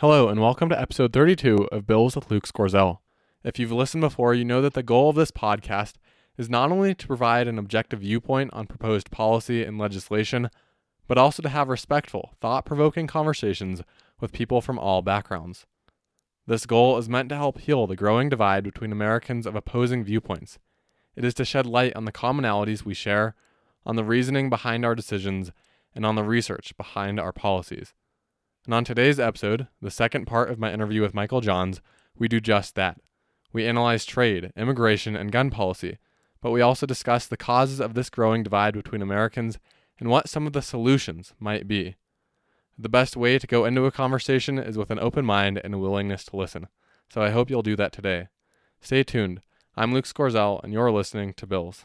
Hello, and welcome to episode 32 of Bills with Luke Scorzel. If you've listened before, you know that the goal of this podcast is not only to provide an objective viewpoint on proposed policy and legislation, but also to have respectful, thought-provoking conversations with people from all backgrounds. This goal is meant to help heal the growing divide between Americans of opposing viewpoints. It is to shed light on the commonalities we share, on the reasoning behind our decisions, and on the research behind our policies. And on today's episode, the second part of my interview with Michael Johns, we do just that. We analyze trade, immigration, and gun policy, but we also discuss the causes of this growing divide between Americans and what some of the solutions might be. The best way to go into a conversation is with an open mind and a willingness to listen, so I hope you'll do that today. Stay tuned. I'm Luke Scorzel, and you're listening to Bills.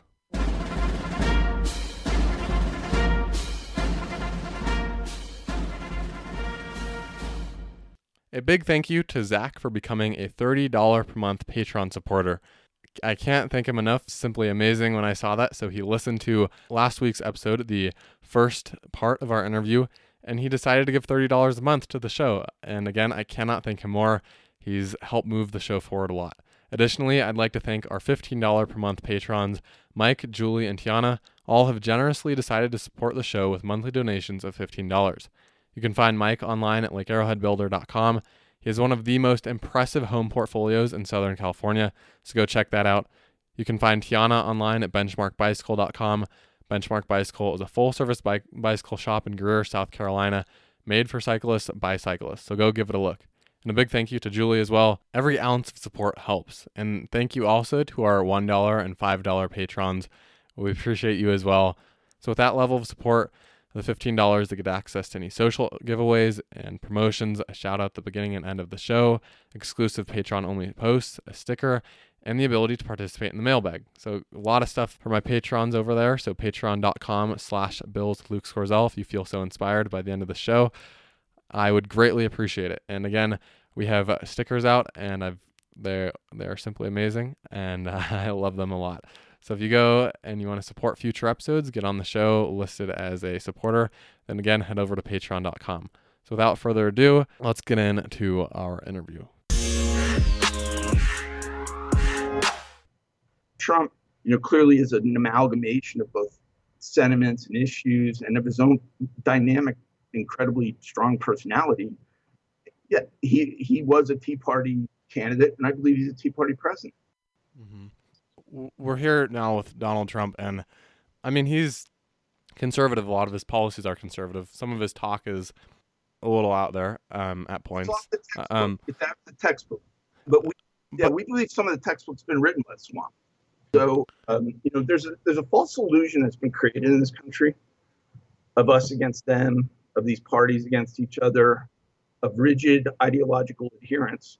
A big thank you to Zach for becoming a $30 per month Patreon supporter. I can't thank him enough. Simply amazing when I saw that. So he listened to last week's episode, the first part of our interview, and he decided to give $30 a month to the show. And again, I cannot thank him more. He's helped move the show forward a lot. Additionally, I'd like to thank our $15 per month patrons, Mike, Julie, and Tiana. All have generously decided to support the show with monthly donations of $15. You can find Mike online at lakearrowheadbuilder.com. He has one of the most impressive home portfolios in Southern California, so go check that out. You can find Tiana online at benchmarkbicycle.com. Benchmark Bicycle is a full-service bicycle shop in Greer, South Carolina, made for cyclists by cyclists, so go give it a look. And a big thank you to Julie as well. Every ounce of support helps. And thank you also to our $1 and $5 patrons. We appreciate you as well. So with that level of support, the $15 to get access to any social giveaways and promotions, a shout out at the beginning and end of the show, exclusive Patreon-only posts, a sticker, and the ability to participate in the mailbag. So a lot of stuff for my patrons over there. So patreon.com/BillsLukeScorzel if you feel so inspired by the end of the show. I would greatly appreciate it. And again, we have stickers out, and they're simply amazing, and I love them a lot. So if you go and you want to support future episodes, get on the show listed as a supporter, then again, head over to patreon.com. So without further ado, let's get into our interview. Trump, clearly is an amalgamation of both sentiments and issues and of his own dynamic, incredibly strong personality. Yet he was a Tea Party candidate, and I believe he's a Tea Party president. Mm-hmm. We're here now with Donald Trump, and I mean, he's conservative. A lot of his policies are conservative. Some of his talk is a little out there at points. It's the textbook. But we believe some of the textbook's been written by Swamp. So, there's a false illusion that's been created in this country of us against them, of these parties against each other, of rigid ideological adherence.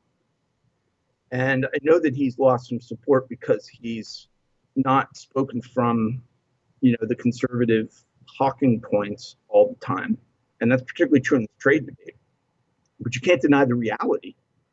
And I know that he's lost some support because he's not spoken from, the conservative hawking points all the time. And that's particularly true in the trade debate. But you can't deny the reality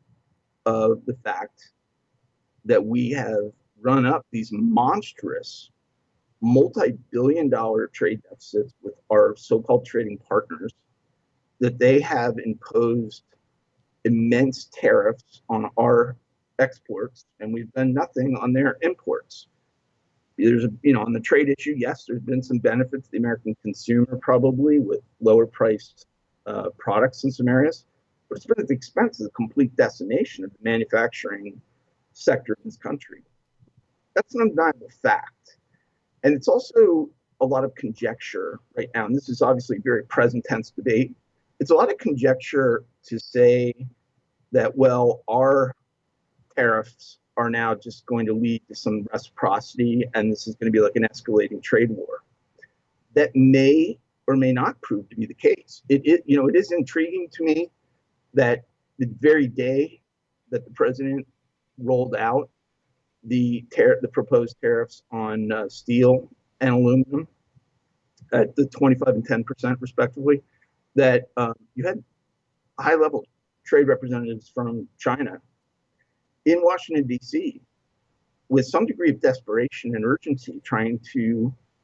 of the fact that we have run up these monstrous multi-billion-dollar trade deficits with our so-called trading partners, that they have imposed immense tariffs on our exports, and we've done nothing on their imports. There's on the trade issue, yes, there's been some benefit to the American consumer, probably with lower priced products in some areas, but it's been at the expense of the complete decimation of the manufacturing sector in this country. That's an undeniable fact. And it's also a lot of conjecture right now, and this is obviously a very present tense debate. It's a lot of conjecture to say that, well, our tariffs are now just going to lead to some reciprocity, and this is going to be like an escalating trade war. That may or may not prove to be the case. It is intriguing to me that the very day that the president rolled out the proposed tariffs on steel and aluminum at the 25% and 10% respectively, that you had high-level trade representatives from China in Washington, D.C., with some degree of desperation and urgency, trying to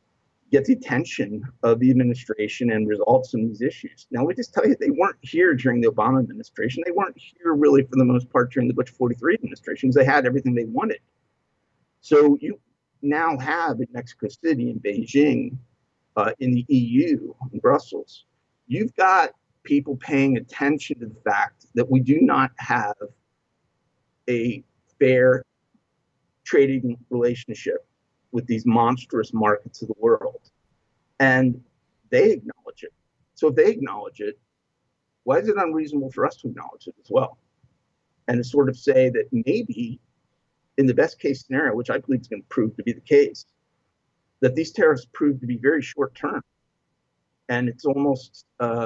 get the attention of the administration and resolve some of these issues. Now, we just tell you, they weren't here during the Obama administration. They weren't here really for the most part during the Bush 43 administrations. They had everything they wanted. So you now have in Mexico City, in Beijing, in the EU, in Brussels, you've got people paying attention to the fact that we do not have a fair trading relationship with these monstrous markets of the world. And they acknowledge it. So if they acknowledge it, why is it unreasonable for us to acknowledge it as well? And to sort of say that maybe in the best case scenario, which I believe is going to prove to be the case, that these tariffs prove to be very short term. And it's almost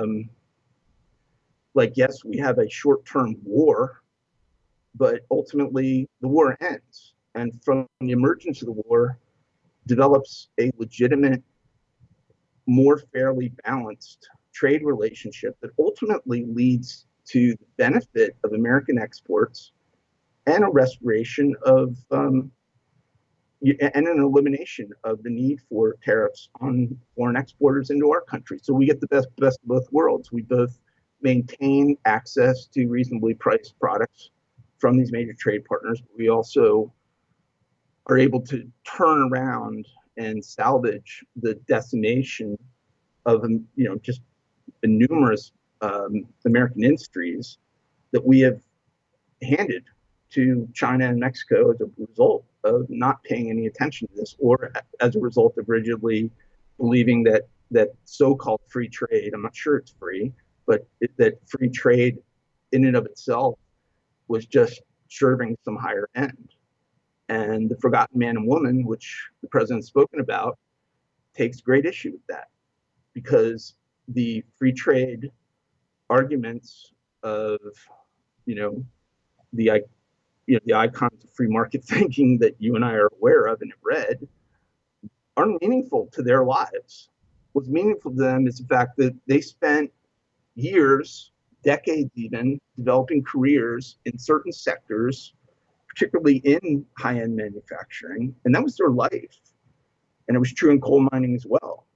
like, yes, we have a short term war, but ultimately the war ends. And from the emergence of the war, develops a legitimate, more fairly balanced trade relationship that ultimately leads to the benefit of American exports and a restoration of and an elimination of the need for tariffs on foreign exporters into our country. So we get the best of both worlds. We both maintain access to reasonably priced products from these major trade partners. But we also are able to turn around and salvage the decimation of just the numerous American industries that we have handed to China and Mexico as a result of not paying any attention to this, or as a result of rigidly believing that so-called free trade, I'm not sure it's free, but that free trade in and of itself was just serving some higher end. And the forgotten man and woman, which the president's spoken about, takes great issue with that, because the free trade arguments of, the icons of free market thinking that you and I are aware of and have read aren't meaningful to their lives. What's meaningful to them is the fact that they spent years, decades even, developing careers in certain sectors, particularly in high-end manufacturing, and that was their life. And it was true in coal mining as well.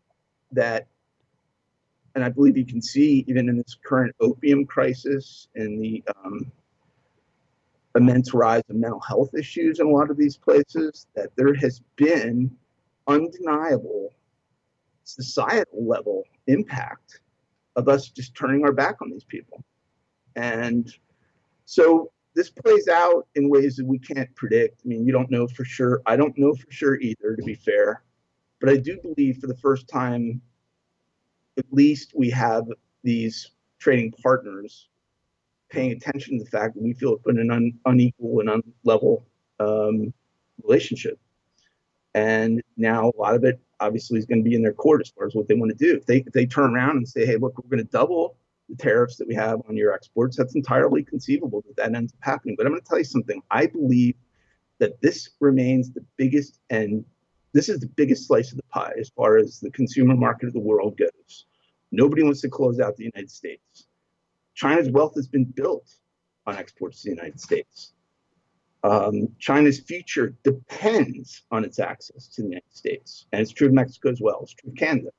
And I believe you can see even in this current opium crisis and the immense rise of mental health issues in a lot of these places, that there has been undeniable societal level impact of us just turning our back on these people. And so this plays out in ways that we can't predict. I mean, you don't know for sure. I don't know for sure either, to be fair. But I do believe for the first time, at least we have these trading partners paying attention to the fact that we feel it's been an unequal and unlevel relationship. And now a lot of it obviously is going to be in their court as far as what they want to do. If they turn around and say, hey, look, we're going to double the tariffs that we have on your exports, that's entirely conceivable that ends up happening. But I'm going to tell you something. I believe that this remains the biggest, and this is the biggest slice of the pie as far as the consumer market of the world goes. Nobody wants to close out the United States. China's wealth has been built on exports to the United States. China's future depends on its access to the United States. And it's true of Mexico as well. It's true of Canada.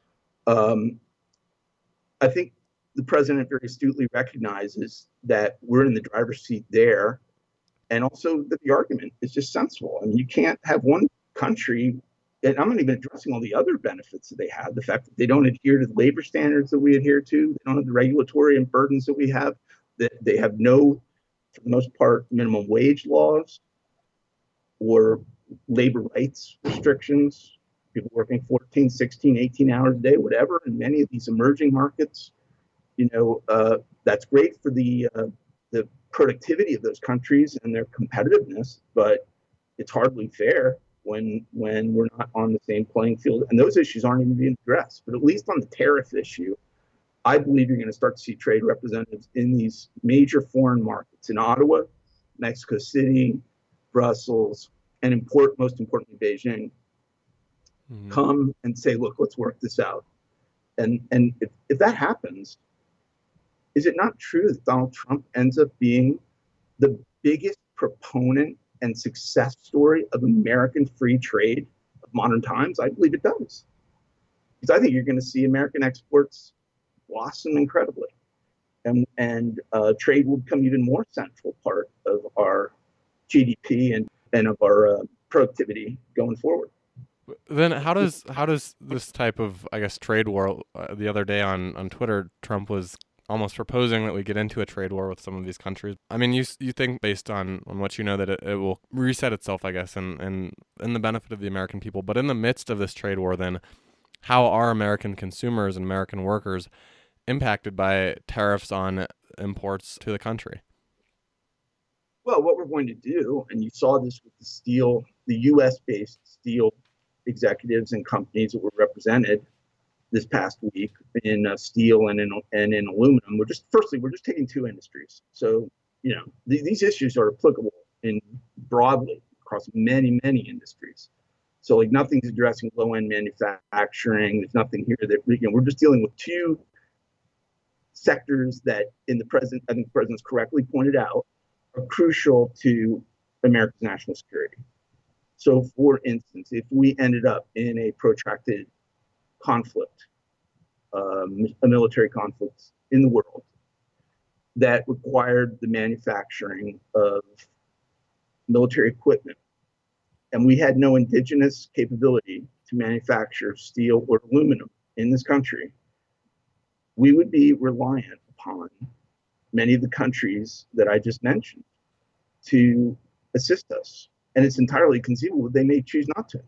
I think the president very astutely recognizes that we're in the driver's seat there. And also that the argument is just sensible. I mean, you can't have one country, and I'm not even addressing all the other benefits that they have, the fact that they don't adhere to the labor standards that we adhere to, they don't have the regulatory and burdens that we have, that they have no, for the most part, minimum wage laws or labor rights restrictions, people working 14, 16, 18 hours a day, whatever, in many of these emerging markets. That's great for the productivity of those countries and their competitiveness, but it's hardly fair when we're not on the same playing field. And those issues aren't even being addressed. But at least on the tariff issue, I believe you're going to start to see trade representatives in these major foreign markets in Ottawa, Mexico City, Brussels, and most importantly, Beijing, come and say, look, let's work this out. And if that happens, is it not true that Donald Trump ends up being the biggest proponent and success story of American free trade of modern times? I believe it does. because I think you're going to see American exports blossom incredibly, and trade will become even more central part of our GDP and of our productivity going forward. Then how does this type of, I guess, trade war? The other day on Twitter, Trump was almost proposing that we get into a trade war with some of these countries. I mean, you think based on what you know that it will reset itself, I guess, and in the benefit of the American people. But in the midst of this trade war, then how are American consumers and American workers impacted by tariffs on imports to the country? Well, what we're going to do, and you saw this with the U.S. based steel executives and companies that were represented this past week in steel and in aluminum. We're just taking two industries. So, these issues are applicable in broadly across many industries. So like nothing's addressing low end manufacturing. There's nothing here that we're just dealing with two sectors that I think the president's correctly pointed out, are crucial to America's national security. So, for instance, if we ended up in a protracted conflict, a military conflict in the world that required the manufacturing of military equipment, and we had no indigenous capability to manufacture steel or aluminum in this country, we would be reliant upon many of the countries that I just mentioned to assist us. And it's entirely conceivable they may choose not to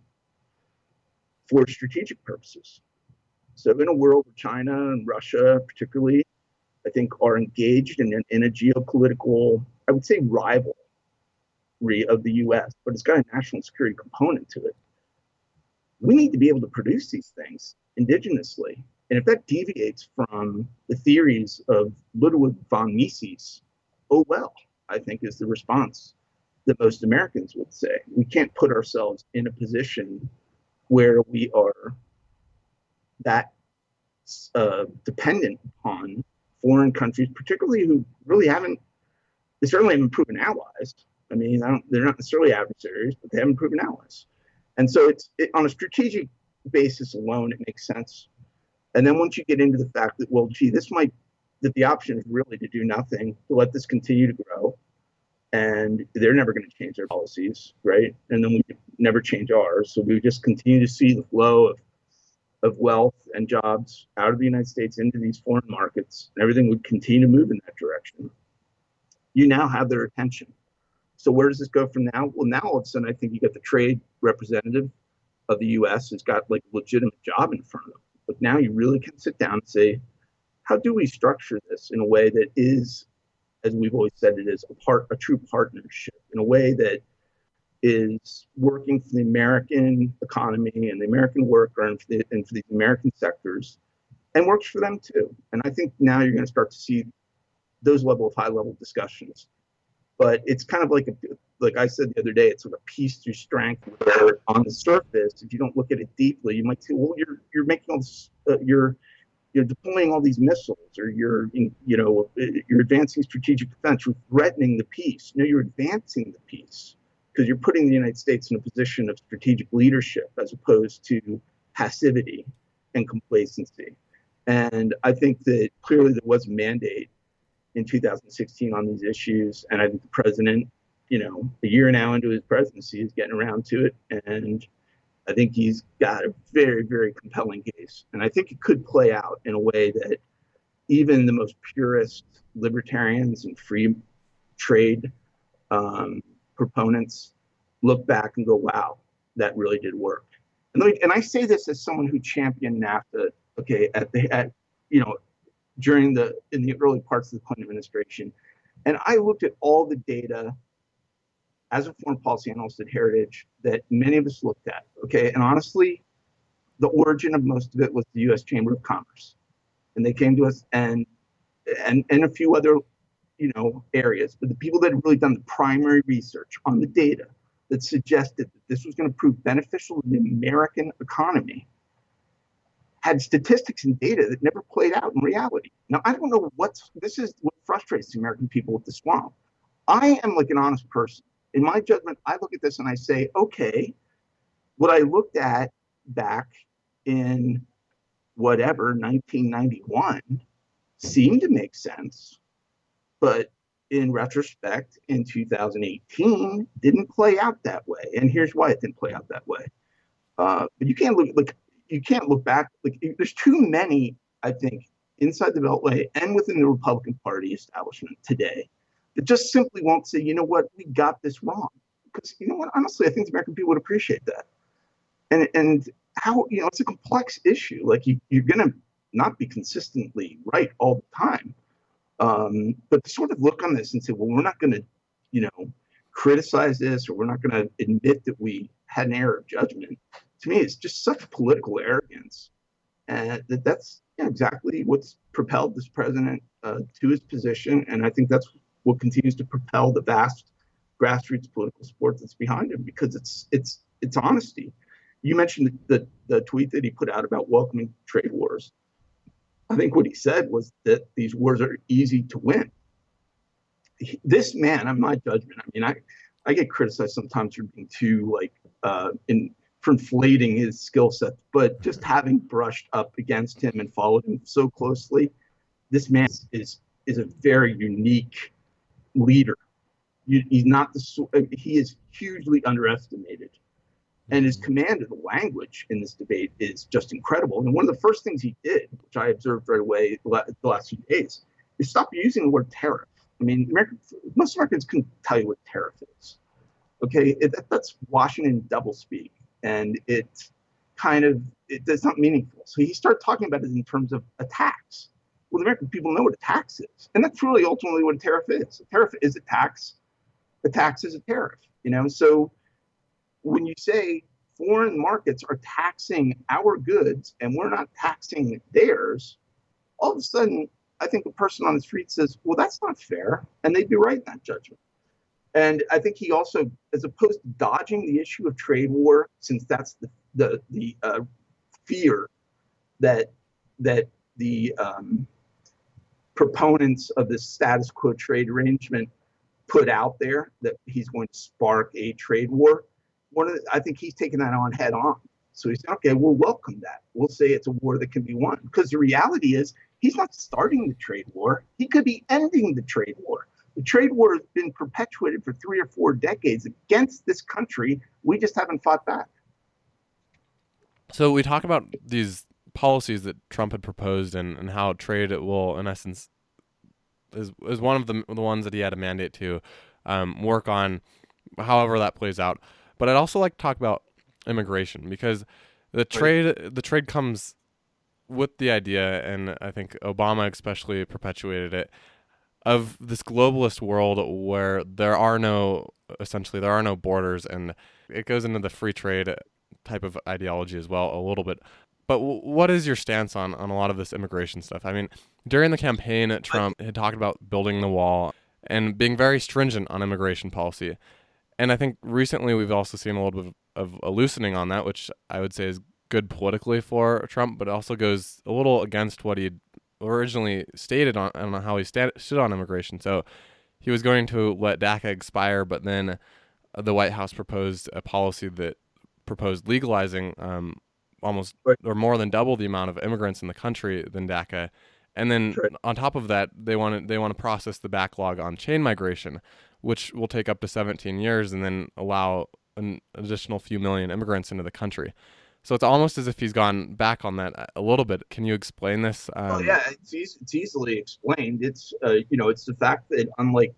for strategic purposes. So in a world where China and Russia particularly, I think, are engaged in a geopolitical, I would say, rivalry of the US, but it's got a national security component to it. We need to be able to produce these things indigenously. And if that deviates from the theories of Ludwig von Mises, oh well, I think is the response that most Americans would say. We can't put ourselves in a position where we are that dependent upon foreign countries, particularly who really they certainly haven't proven allies. I mean, they're not necessarily adversaries, but they haven't proven allies. And so on a strategic basis alone, it makes sense. And then once you get into the fact that, well, gee, that the option is really to do nothing, to let this continue to grow, and they're never going to change their policies, right? And then we never change ours. So we just continue to see the flow of wealth and jobs out of the United States into these foreign markets, and everything would continue to move in that direction. You now have their attention. So where does this go from now? Well, now all of a sudden, I think you got the trade representative of the U.S. who's got like a legitimate job in front of them. But now you really can sit down and say, how do we structure this in a way that is, as we've always said, it is a true partnership, in a way that is working for the American economy and the American worker and for these American sectors, and works for them too. And I think now you're going to start to see those high-level discussions. But it's kind of like I said the other day, it's sort of peace through strength, where on the surface, if you don't look at it deeply, you might say, well, you're making all this, you're deploying all these missiles, or you're advancing strategic defense, you're threatening the peace. No, you're advancing the peace, because you're putting the United States in a position of strategic leadership as opposed to passivity and complacency. And I think that clearly there was a mandate in 2016 on these issues. And I think the president, a year now into his presidency, is getting around to it. And I think he's got a very, very compelling case. And I think it could play out in a way that even the most purist libertarians and free trade proponents look back and go, wow, that really did work. And I say this as someone who championed NAFTA, okay, in the early parts of the Clinton administration. And I looked at all the data as a foreign policy analyst at Heritage that many of us looked at, okay? And honestly, the origin of most of it was the U.S. Chamber of Commerce. And they came to us and a few other, areas. But the people that had really done the primary research on the data that suggested that this was going to prove beneficial to the American economy had statistics and data that never played out in reality. Now, I don't know this is what frustrates the American people with the swamp. I am like an honest person. In my judgment, I look at this and I say, okay, what I looked at back in whatever 1991 seemed to make sense, but in retrospect, in 2018, didn't play out that way. And here's why it didn't play out that way. But you can't look back. Like there's too many, I think, inside the Beltway and within the Republican Party establishment today that just simply won't say, you know what, we got this wrong. Because you know what, honestly, I think the American people would appreciate that. And how, you know, it's a complex issue. Like you're going to not be consistently right all the time. But to sort of look on this and say, well, we're not going to, you know, criticize this, or we're not going to admit that we had an error of judgment, to me, it's just such political arrogance. And that's exactly what's propelled this president to his position. And I think that's what continues to propel the vast grassroots political support that's behind him, because it's honesty. You mentioned the tweet that he put out about welcoming trade wars. I think what he said was that these wars are easy to win. This man, in my judgment, I mean, I get criticized sometimes for being too for inflating his skill set, but just having brushed up against him and followed him so closely, this man is a very unique leader. He's not he is hugely underestimated. And his command of the language in this debate is just incredible. And one of the first things he did, which I observed right away the last few days, is stop using the word tariff. I mean, most Americans can tell you what tariff is. Okay, that's Washington doublespeak, and it's not meaningful. So he started talking about it in terms of a tax. Well, the American people know what a tax is, and that's really ultimately what a tariff is. A tariff is a tax. A tax is a tariff. You know, so when you say foreign markets are taxing our goods and we're not taxing theirs, all of a sudden, I think the person on the street says, well, that's not fair. And they'd be right in that judgment. And I think he also, as opposed to dodging the issue of trade war, since that's the fear that the proponents of this status quo trade arrangement put out there, that he's going to spark a trade war, I think he's taking that on head on. So he said, okay, we'll welcome that. We'll say it's a war that can be won. Because the reality is, he's not starting the trade war. He could be ending the trade war. The trade war has been perpetuated for 3 or 4 decades against this country. We just haven't fought back. So we talk about these policies that Trump had proposed and how trade will, in essence, is one of the ones that he had a mandate to work on, however that plays out. But I'd also like to talk about immigration, because the trade comes with the idea, and I think Obama especially perpetuated it, of this globalist world where there are no borders, and it goes into the free trade type of ideology as well a little bit. But what is your stance on a lot of this immigration stuff? I mean, during the campaign, Trump had talked about building the wall and being very stringent on immigration policy. And I think recently we've also seen a little bit of a loosening on that, which I would say is good politically for Trump, but it also goes a little against what he'd originally stated on how he stood on immigration. So he was going to let DACA expire, but then the White House proposed a policy that proposed legalizing almost or more than double the amount of immigrants in the country than DACA. And then on top of that, they want to process the backlog on chain migration, which will take up to 17 years and then allow an additional few million immigrants into the country. So it's almost as if he's gone back on that a little bit. Can you explain this? Well, yeah, it's easily explained. It's it's the fact that unlike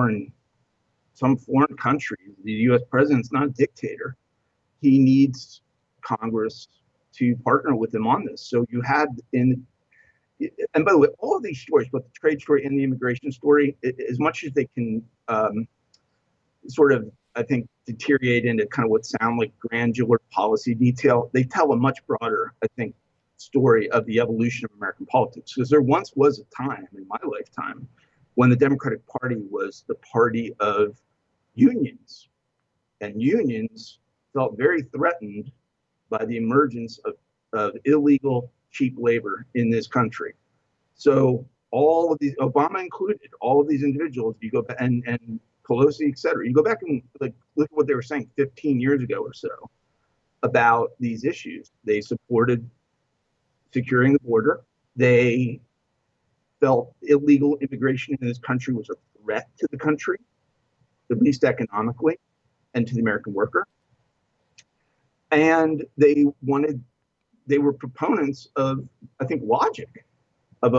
some foreign countries, the U.S. president's not a dictator. He needs Congress to partner with him on this. So you had and by the way, all of these stories, both the trade story and the immigration story, as much as they can sort of, I think, deteriorate into kind of what sound like granular policy detail, they tell a much broader, I think, story of the evolution of American politics. Because there once was a time in my lifetime when the Democratic Party was the party of unions, and unions felt very threatened by the emergence of illegal, cheap labor in this country. So all of these, Obama included, all of these individuals, you go back and Pelosi, et cetera, you go back and look at what they were saying 15 years ago or so about these issues. They supported securing the border. They felt illegal immigration in this country was a threat to the country, at least economically, and to the American worker. And they were proponents of, I think, logic of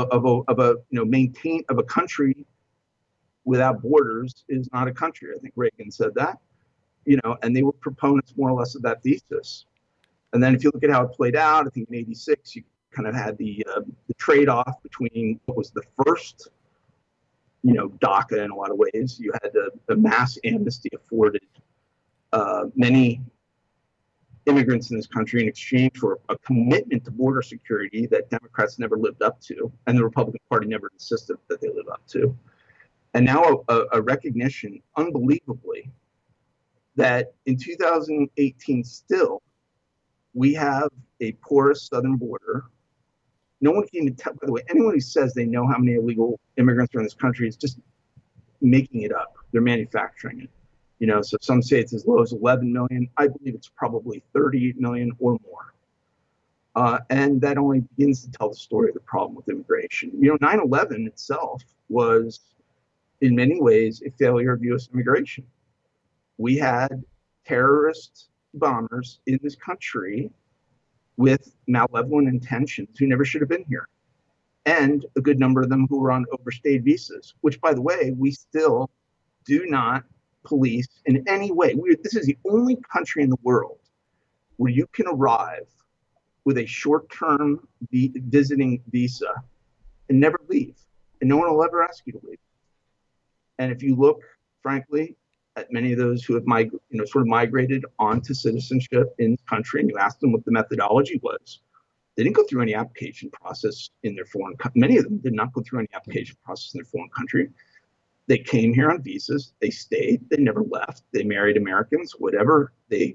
a country without borders is not a country. I think Reagan said that, and they were proponents more or less of that thesis. And then if you look at how it played out, I think in '86, you kind of had the trade-off between what was the first, DACA in a lot of ways. You had the mass amnesty afforded many immigrants in this country in exchange for a commitment to border security that Democrats never lived up to, and the Republican Party never insisted that they live up to. And now a recognition, unbelievably, that in 2018 still, we have a porous southern border. No one can even tell, by the way, anyone who says they know how many illegal immigrants are in this country is just making it up. They're manufacturing it. So some say it's as low as 11 million. I believe it's probably 30 million or more. And that only begins to tell the story of the problem with immigration. 9/11 itself was, in many ways, a failure of U.S. immigration. We had terrorist bombers in this country with malevolent intentions who never should have been here. And a good number of them who were on overstayed visas, which, by the way, we still do not police in any way. This is the only country in the world where you can arrive with a short-term visiting visa and never leave, and no one will ever ask you to leave. And if you look, frankly, at many of those who have migrated onto citizenship in this country, and you ask them what the methodology was, they didn't go through any application process in their foreign country. Many of them did not go through any application process in their foreign country. They came here on visas. They stayed. They never left. They married Americans, whatever. They,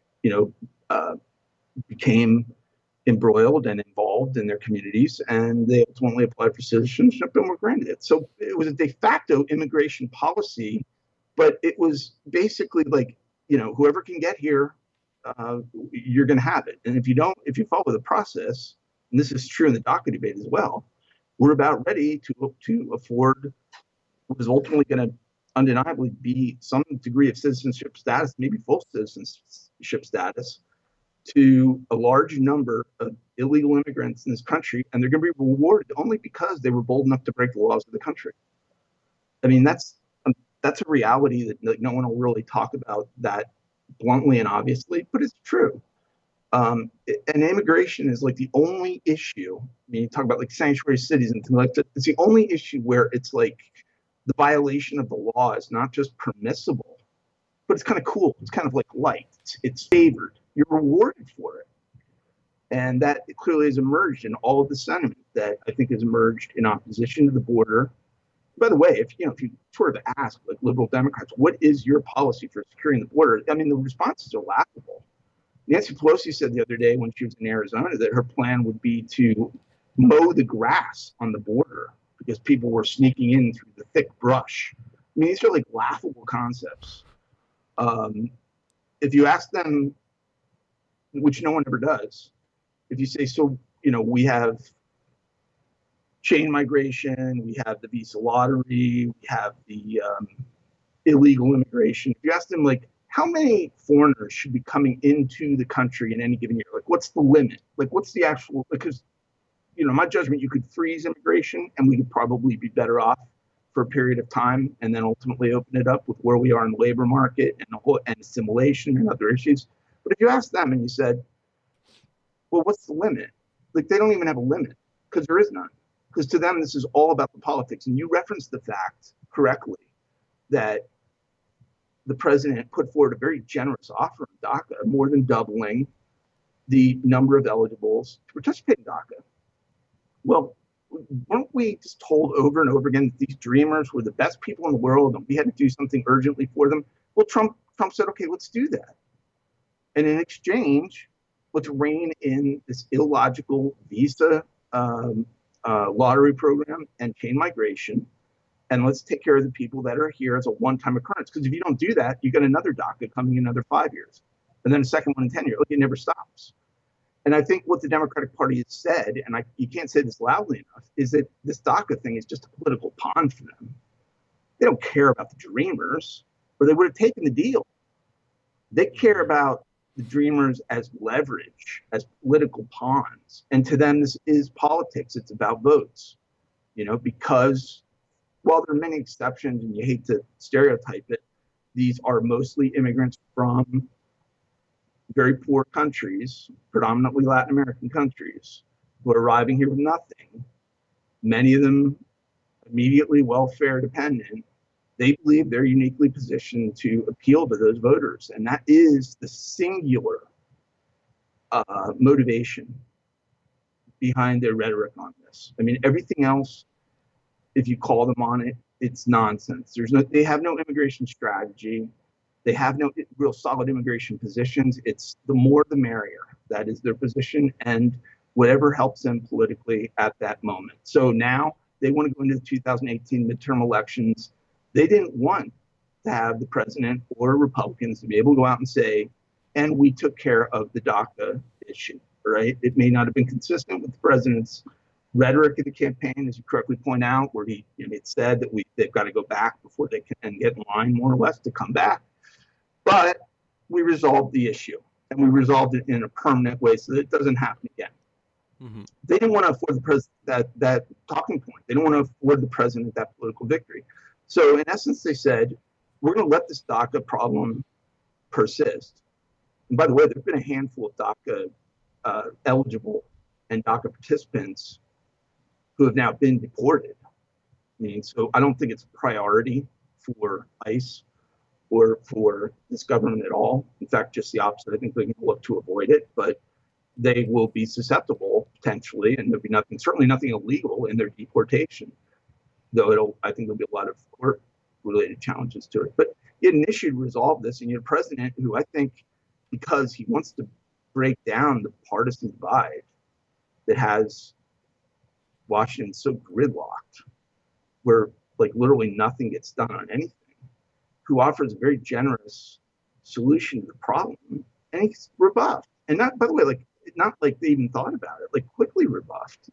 became embroiled and involved in their communities, and they ultimately applied for citizenship and were granted it. So it was a de facto immigration policy, but it was basically like, whoever can get here, you're going to have it. And if you follow the process, and this is true in the DACA debate as well, we're about ready to afford what is ultimately going to undeniably be some degree of citizenship status, maybe full citizenship status, to a large number of illegal immigrants in this country, and they're going to be rewarded only because they were bold enough to break the laws of the country. I mean, that's a reality that no one will really talk about that bluntly and obviously, but it's true. And immigration is like the only issue. I mean, you talk about like sanctuary cities and things like that. It's the only issue where it's like the violation of the law is not just permissible, but it's kind of cool. It's kind of like light. It's favored. You're rewarded for it. And that clearly has emerged in all of the sentiment that I think has emerged in opposition to the border. By the way, if you sort of ask like liberal Democrats, what is your policy for securing the border? I mean, the responses are laughable. Nancy Pelosi said the other day when she was in Arizona that her plan would be to mow the grass on the border because people were sneaking in through the thick brush. I mean, these are like laughable concepts. If you ask them, which no one ever does, if you say, so, we have chain migration, we have the visa lottery, we have the illegal immigration. If you ask them, like, how many foreigners should be coming into the country in any given year? Like, what's the limit? Like, what's the actual, because, my judgment, you could freeze immigration and we could probably be better off for a period of time and then ultimately open it up with where we are in the labor market and assimilation and other issues. But if you ask them and you said, well, what's the limit? Like, they don't even have a limit because there is none. Because to them, this is all about the politics. And you referenced the fact correctly that the president put forward a very generous offer of DACA, more than doubling the number of eligibles to participate in DACA. Well, weren't we just told over and over again that these dreamers were the best people in the world and we had to do something urgently for them? Well, Trump said, okay, let's do that. And in exchange, let's rein in this illogical visa lottery program and chain migration. And let's take care of the people that are here as a one-time occurrence. Because if you don't do that, you get another DACA coming in another 5 years. And then a second one in 10 years. Look, it never stops. And I think what the Democratic Party has said, and you can't say this loudly enough, is that this DACA thing is just a political pawn for them. They don't care about the Dreamers, or they would have taken the deal. They care about the Dreamers as leverage, as political pawns. And to them, this is politics. It's about votes, because while there are many exceptions, and you hate to stereotype it, these are mostly immigrants from very poor countries, predominantly Latin American countries, who are arriving here with nothing. Many of them immediately welfare dependent. They believe they're uniquely positioned to appeal to those voters. And that is the singular motivation behind their rhetoric on this. I mean, everything else, if you call them on it, it's nonsense. They have no immigration strategy. They have no real solid immigration positions. It's the more the merrier. That is their position, and whatever helps them politically at that moment. So now they want to go into the 2018 midterm elections. They didn't want to have the president or Republicans to be able to go out and say, and we took care of the DACA issue, right? It may not have been consistent with the president's rhetoric of the campaign, as you correctly point out, where he had said that they've got to go back before they can get in line, more or less, to come back. But we resolved the issue, and we resolved it in a permanent way so that it doesn't happen again. Mm-hmm. They didn't want to afford the president that talking point. They didn't want to afford the president that political victory. So in essence, they said, we're going to let this DACA problem persist. And by the way, there's been a handful of DACA eligible and DACA participants who have now been deported. So I don't think it's a priority for ICE or for this government at all. In fact, just the opposite. I think they're going to look to avoid it, but they will be susceptible potentially, and there'll be certainly nothing illegal in their deportation. Though I think there'll be a lot of court-related challenges to it. But he had an issue to resolve this, and you had a president who I think, because he wants to break down the partisan divide that has Washington so gridlocked, where literally nothing gets done on anything, who offers a very generous solution to the problem, and he's rebuffed. And not, by the way, not like they even thought about it, quickly rebuffed,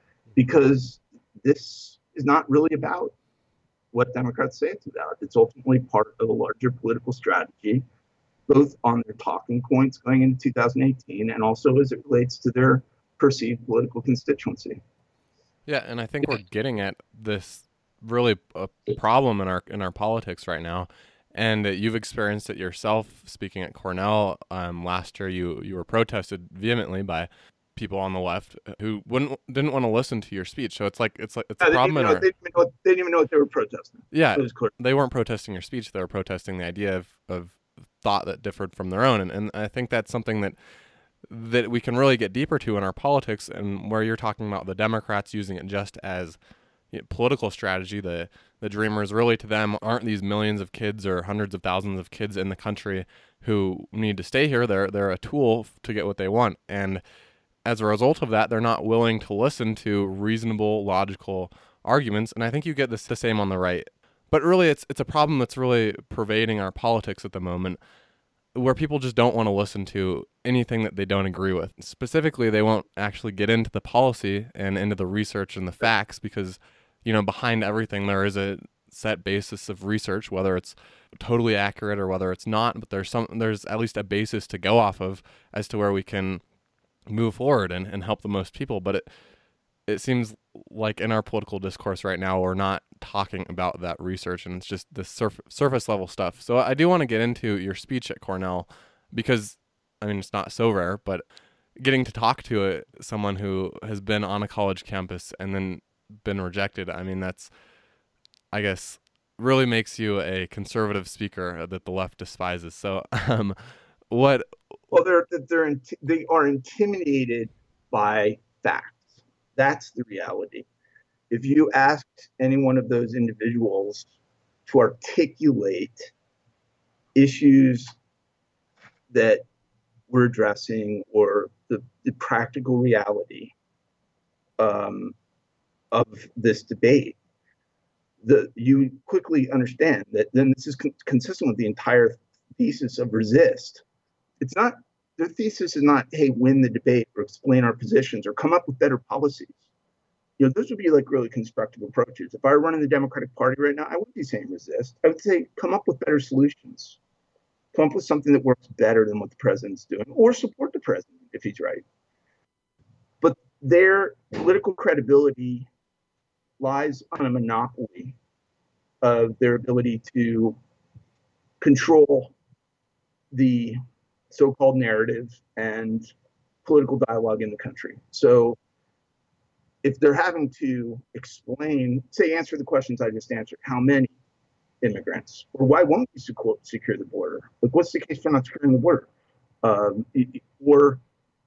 because this is not really about what Democrats say it's about. It's ultimately part of a larger political strategy, both on their talking points going into 2018 and also as it relates to their perceived political constituency. Yeah, and I think we're getting at this really a problem in our politics right now, and you've experienced it yourself. Speaking at Cornell last year, you were protested vehemently by people on the left who didn't want to listen to your speech. So it's a problem. They didn't even know what they were protesting. Yeah, they weren't protesting your speech; they were protesting the idea of thought that differed from their own, and I think that's something that we can really get deeper to in our politics, and where you're talking about the Democrats using it just as political strategy. The Dreamers, really, to them, aren't these millions of kids or hundreds of thousands of kids in the country who need to stay here. They're a tool to get what they want, and as a result of that, they're not willing to listen to reasonable, logical arguments. And I think you get the same on the right. But really, it's a problem that's really pervading our politics at the moment, where people just don't want to listen to anything that they don't agree with. Specifically, they won't actually get into the policy and into the research and the facts, because behind everything there is a set basis of research, whether it's totally accurate or whether it's not, but there's at least a basis to go off of as to where we can move forward and help the most people. But it seems like in our political discourse right now, we're not talking about that research, and it's just the surface level stuff. So I do want to get into your speech at Cornell, because it's not so rare, but getting to talk to someone who has been on a college campus and then been rejected, that's, I guess, really makes you a conservative speaker that the left despises. So what? Well, they are intimidated by facts. That's the reality. If you asked any one of those individuals to articulate issues that we're addressing, or the practical reality of this debate, you quickly understand that then this is consistent with the entire thesis of resist. It's not their thesis is not, hey, win the debate or explain our positions or come up with better policies. Those would be like really constructive approaches. If I were running the Democratic Party right now, I wouldn't be saying resist. I would say come up with better solutions. Come up with something that works better than what the president's doing, or support the president if he's right. But their political credibility lies on a monopoly of their ability to control the so-called narrative and political dialogue in the country. So if they're having to explain, say, answer the questions I just answered, how many immigrants, or why won't we secure the border? Like, what's the case for not securing the border? Or,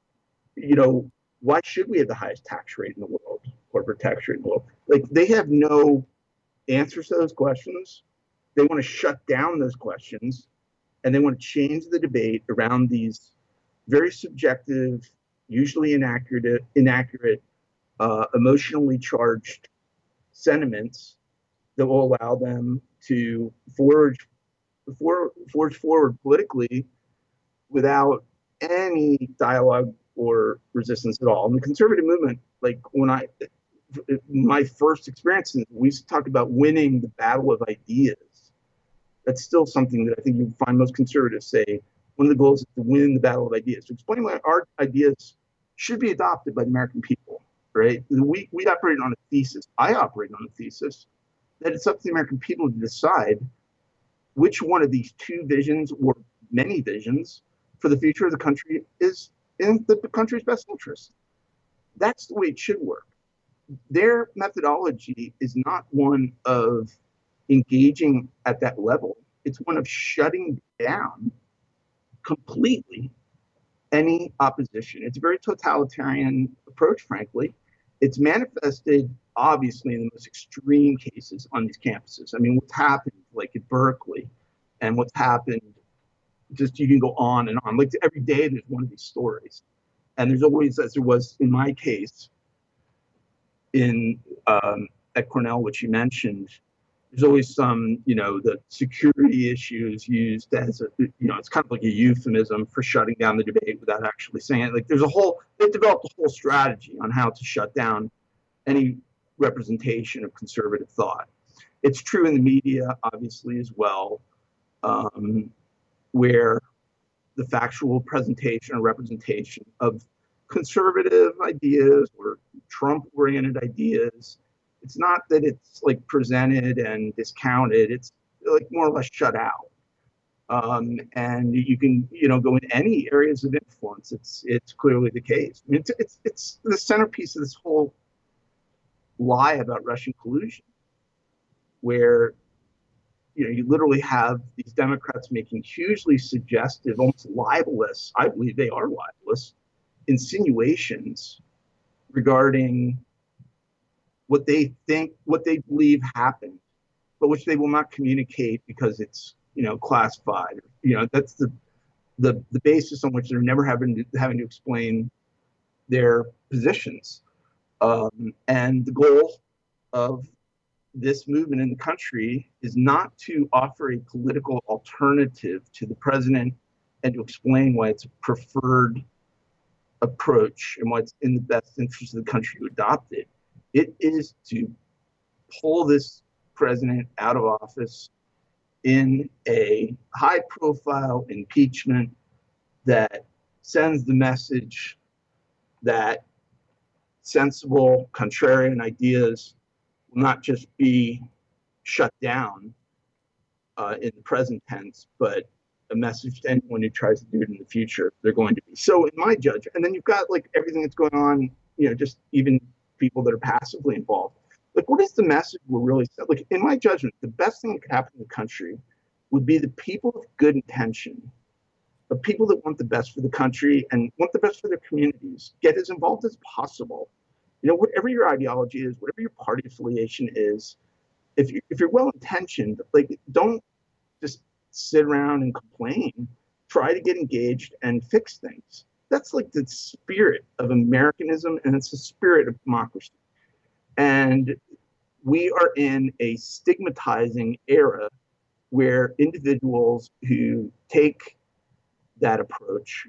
why should we have the highest tax rate in the world, corporate tax rate in the world? Like, they have no answers to those questions. They want to shut down those questions, and they want to change the debate around these very subjective, usually inaccurate, emotionally charged sentiments that will allow them to forge forward politically without any dialogue or resistance at all. And the conservative movement, like my first experience, we used to talk about winning the battle of ideas. That's still something that I think you find most conservatives say. One of the goals is to win the battle of ideas, to explain why our ideas should be adopted by the American people, right? We operate on a thesis. I operate on a thesis that it's up to the American people to decide which one of these two visions or many visions for the future of the country is in the country's best interest. That's the way it should work. Their methodology is not one of engaging at that level. It's one of shutting down completely any opposition. It's a very totalitarian approach, frankly. It's manifested, obviously, in the most extreme cases on these campuses. I mean, what's happened, like at Berkeley, and what's happened, just you can go on and on. Like every day, there's one of these stories. And there's always, as there was in my case, at Cornell, which you mentioned, there's always some, the security issues used as it's kind of like a euphemism for shutting down the debate without actually saying it. Like they developed a whole strategy on how to shut down any representation of conservative thought. It's true in the media, obviously, as well, where the factual presentation or representation of conservative ideas or Trump-oriented ideas, it's not that it's like presented and discounted. It's like more or less shut out. And you can, go in any areas of influence. It's clearly the case. I mean, it's the centerpiece of this whole lie about Russian collusion, where you literally have these Democrats making hugely suggestive, almost libelous, I believe they are libelous, insinuations regarding what they believe happened, but which they will not communicate because it's classified. That's the basis on which they're never having to explain their positions. And the goal of this movement in the country is not to offer a political alternative to the president and to explain why it's a preferred approach and why it's in the best interest of the country to adopt it. It is to pull this president out of office in a high-profile impeachment that sends the message that sensible, contrarian ideas will not just be shut down in the present tense, but a message to anyone who tries to do it in the future, they're going to be. So in my judgment, and then you've got like everything that's going on, just even people that are passively involved. Like, what is the message we're really, like, in my judgment, the best thing that could happen in the country would be the people of good intention, the people that want the best for the country and want the best for their communities, get as involved as possible. Whatever your ideology is, whatever your party affiliation is, if you're well-intentioned, like, don't just sit around and complain. Try to get engaged and fix things. That's like the spirit of Americanism, and it's the spirit of democracy. And we are in a stigmatizing era where individuals who take that approach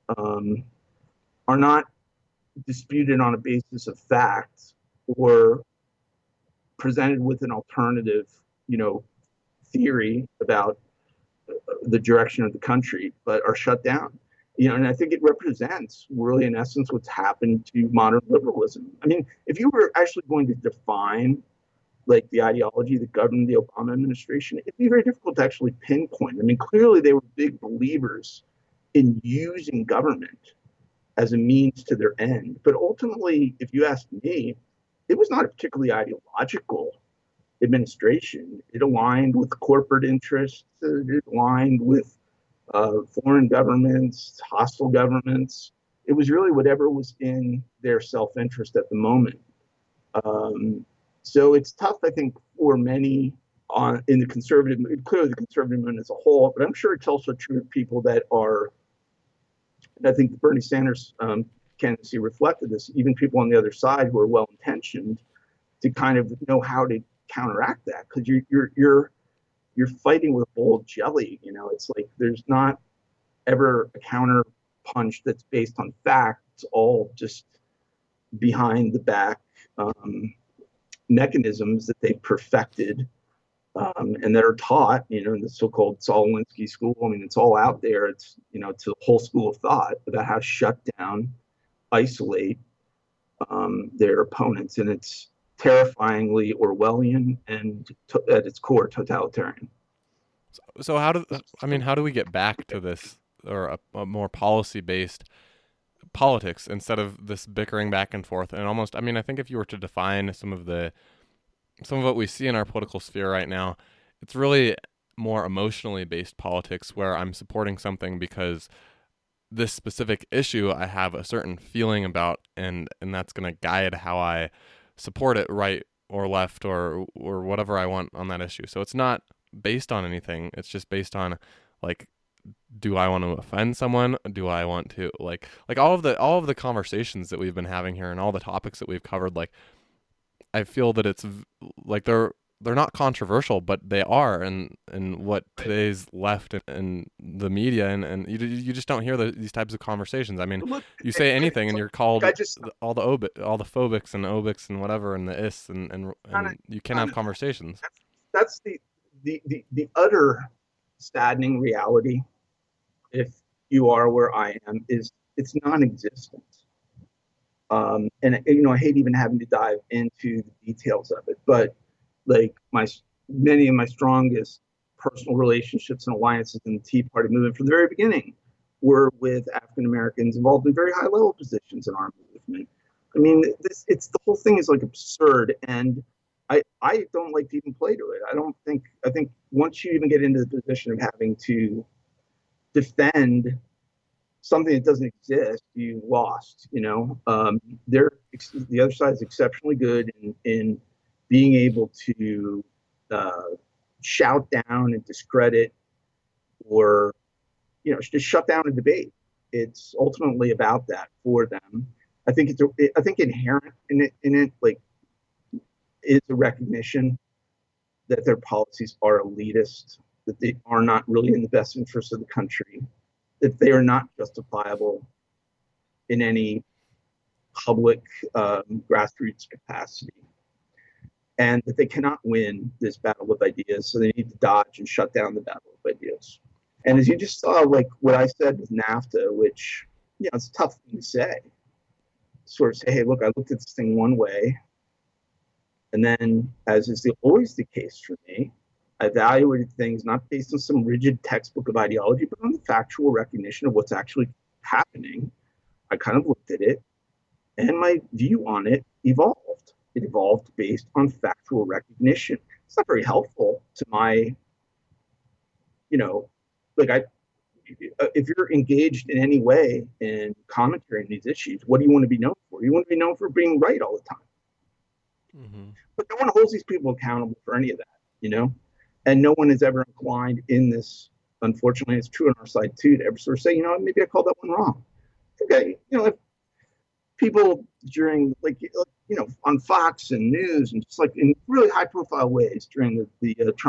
um, are not disputed on a basis of facts or presented with an alternative, you know, theory about the direction of the country, but are shut down. You know, and I think it represents really, in essence, what's happened to modern liberalism. I mean, if you were actually going to define like the ideology that governed the Obama administration, it'd be very difficult to actually pinpoint. I mean, clearly they were big believers in using government as a means to their end. But ultimately, if you ask me, it was not a particularly ideological administration. It aligned with corporate interests. It aligned with foreign governments, hostile governments. It was really whatever was in their self-interest at the moment. So it's tough, I think, for many in the conservative, clearly the conservative movement as a whole, but I'm sure it's also true of people that are, and I think the Bernie Sanders candidacy reflected this, even people on the other side who are well-intentioned, to kind of know how to counteract that, because you're fighting with a bowl of jelly. You know, it's like there's not ever a counter punch that's based on fact. It's all just behind the back mechanisms that they perfected and that are taught, you know, in the so-called Saul Alinsky school. I mean, it's all out there. It's, you know, it's a whole school of thought about how to shut down, isolate their opponents, and it's terrifyingly Orwellian and at its core totalitarian. So how do we get back to this, or a more policy-based politics instead of this bickering back and forth? And almost, I mean, I think if you were to define some of what we see in our political sphere right now, it's really more emotionally based politics, where I'm supporting something because this specific issue I have a certain feeling about, and that's going to guide how I support it, right or left or whatever I want on that issue. So it's not based on anything. It's just based on, like, do I want to offend someone? Do I want to like all of the conversations that we've been having here and all the topics that we've covered, like, I feel that it's like they're not controversial, but they are, and what today's left in the media, and you just don't hear these types of conversations. I mean, you say anything and you're called all the phobics and obics and whatever, and the is, and you can't have conversations. That's the utter saddening reality, if you are where I am, is it's non-existent. And you know, I hate even having to dive into the details of it, but like many of my strongest personal relationships and alliances in the Tea Party movement from the very beginning were with African Americans involved in very high level positions in our movement. I mean, the whole thing is like absurd, and I don't like to even play to it. I think once you even get into the position of having to defend something that doesn't exist, you lost. You know, the other side is exceptionally good in being able to shout down and discredit, or, you know, just shut down a debate. It's ultimately about that for them. I think inherent in it, like, is a recognition that their policies are elitist, that they are not really in the best interest of the country, that they are not justifiable in any public grassroots capacity, and that they cannot win this battle of ideas, so they need to dodge and shut down the battle of ideas. And as you just saw, like what I said with NAFTA, which, you know, it's a tough thing to say, sort of say, hey, look, I looked at this thing one way, and then, as is always the case for me, I evaluated things not based on some rigid textbook of ideology, but on the factual recognition of what's actually happening. I kind of looked at it, and my view on it evolved. It evolved based on factual recognition. It's not very helpful to my, you know, like, if you're engaged in any way in commentary on these issues, what do you want to be known for? You want to be known for being right all the time. Mm-hmm. But no one holds these people accountable for any of that, you know? And no one is ever inclined in this, unfortunately, it's true on our side too, to ever sort of say, you know, maybe I called that one wrong. Okay, you know, if people during, like, you know, on Fox and news and just like in really high profile ways during the Trump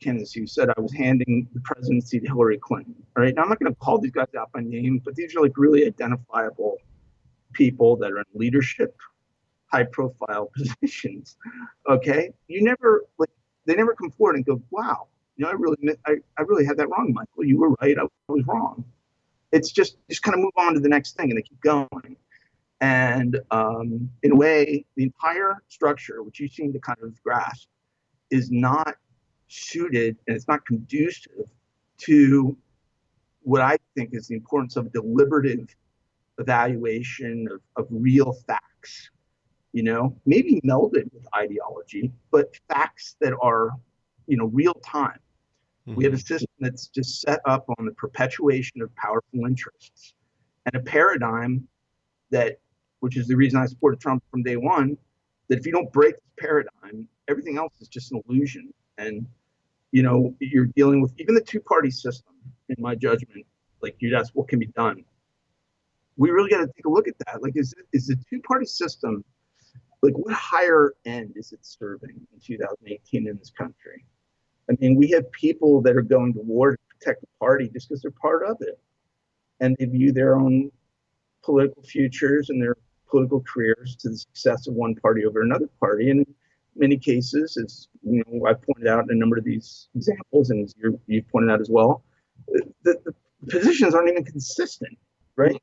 candidacy who said I was handing the presidency to Hillary Clinton. All right. Now, I'm not going to call these guys out by name, but these are like really identifiable people that are in leadership, high profile positions. Okay. They never come forward and go, wow, I really had that wrong, Michael. You were right. I was wrong. It's just kind of move on to the next thing and they keep going. And in a way, the entire structure, which you seem to kind of grasp, is not suited and it's not conducive to what I think is the importance of deliberative evaluation of real facts, maybe melded with ideology, but facts that are, real time. Mm-hmm. We have a system that's just set up on the perpetuation of powerful interests and a paradigm which is the reason I supported Trump from day one, that if you don't break this paradigm, everything else is just an illusion. And, you're dealing with even the two-party system, in my judgment, like you'd ask what can be done. We really got to take a look at that. Like, is the two-party system, like what higher end is it serving in 2018 in this country? I mean, we have people that are going to war to protect the party just because they're part of it. And they view their own political futures and their political careers to the success of one party over another party. And in many cases, as I pointed out in a number of these examples, and as you've pointed out as well, the positions aren't even consistent, right?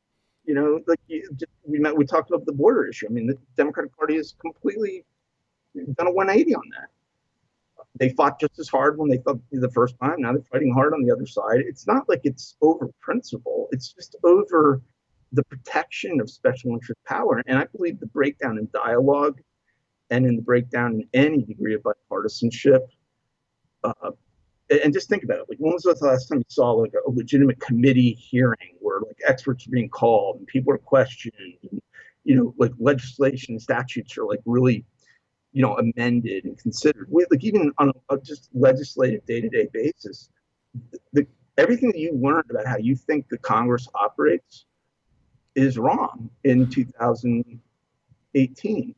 We talked about the border issue. I mean, the Democratic Party has completely done a 180 on that. They fought just as hard when they fought the first time. Now they're fighting hard on the other side. It's not like it's over principle. It's just over the protection of special interest power. And I believe the breakdown in dialogue and in the breakdown in any degree of bipartisanship. And just think about it. Like, when was the last time you saw like a legitimate committee hearing where like experts are being called and people are questioned and, like legislation statutes are like really, amended and considered. Like even on a just legislative day-to-day basis, everything that you learned about how you think the Congress operates is wrong in 2018.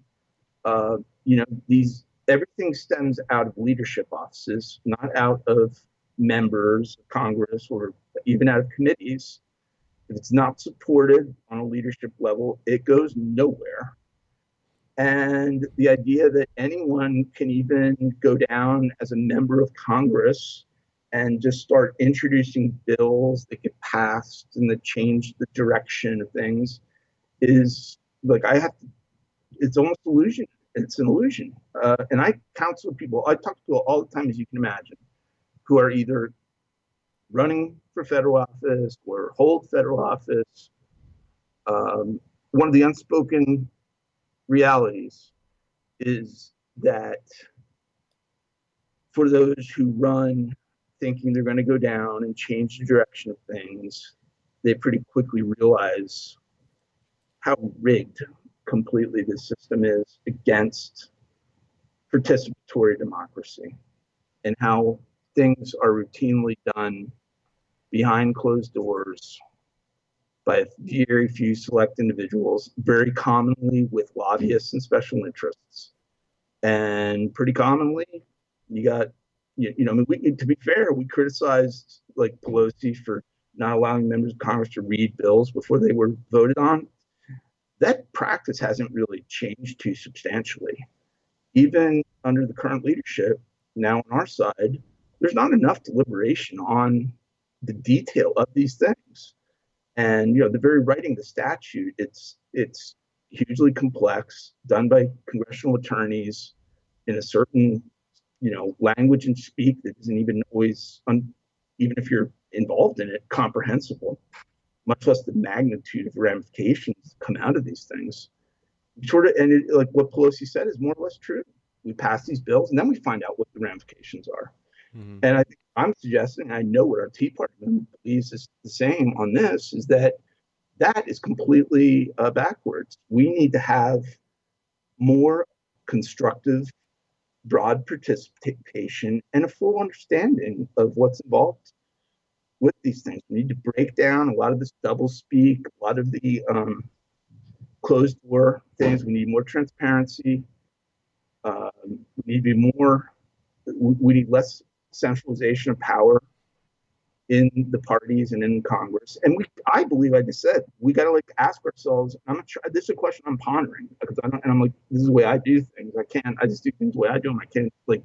Everything stems out of leadership offices, not out of members of Congress or even out of committees. If it's not supported on a leadership level, it goes nowhere. And the idea that anyone can even go down as a member of Congress and just start introducing bills that get passed and that change the direction of things is like, it's almost illusion. It's an illusion. And I counsel people, I talk to people all the time, as you can imagine, who are either running for federal office or hold federal office. One of the unspoken realities is that for those who run thinking they're going to go down and change the direction of things, they pretty quickly realize how rigged completely this system is against participatory democracy and how things are routinely done behind closed doors by very few select individuals, very commonly with lobbyists and special interests. And pretty commonly, you got, to be fair, we criticized like Pelosi for not allowing members of Congress to read bills before they were voted on. That practice hasn't really changed too substantially. Even under the current leadership, now on our side, there's not enough deliberation on the detail of these things. And, the very writing of the statute, it's hugely complex, done by congressional attorneys in a certain, language and speak that isn't even always, even if you're involved in it, comprehensible, much less the magnitude of ramifications that come out of these things. Like what Pelosi said is more or less true. We pass these bills and then we find out what the ramifications are. Mm-hmm. And I think I'm suggesting, I know what our Tea Party believes is the same on this, is that is completely backwards. We need to have more constructive, broad participation and a full understanding of what's involved with these things. We need to break down a lot of this double speak, a lot of the closed door things. We need more transparency. We need less centralization of power in the parties and in Congress. And I believe, like I said, we got to like ask ourselves. I'm not sure. This is a question I'm pondering because I'm like, this is the way I do things. I just do things the way I do them. I can't like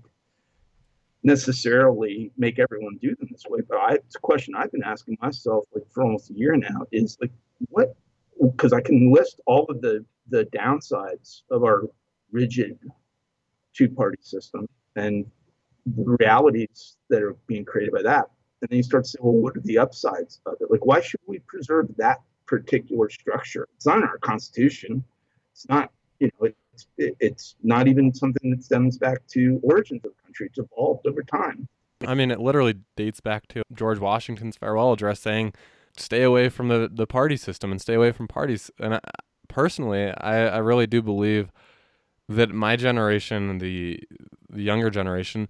necessarily make everyone do them this way. But it's a question I've been asking myself like for almost a year now. Is like what? Because I can list all of the downsides of our rigid two-party system and the realities that are being created by that. And then you start to say, well, what are the upsides of it? Like, why should we preserve that particular structure? It's not in our Constitution. It's not, it's not even something that stems back to origins of the country. It's evolved over time. I mean, it literally dates back to George Washington's farewell address saying, stay away from the party system and stay away from parties. And personally, I really do believe that my generation, the younger generation,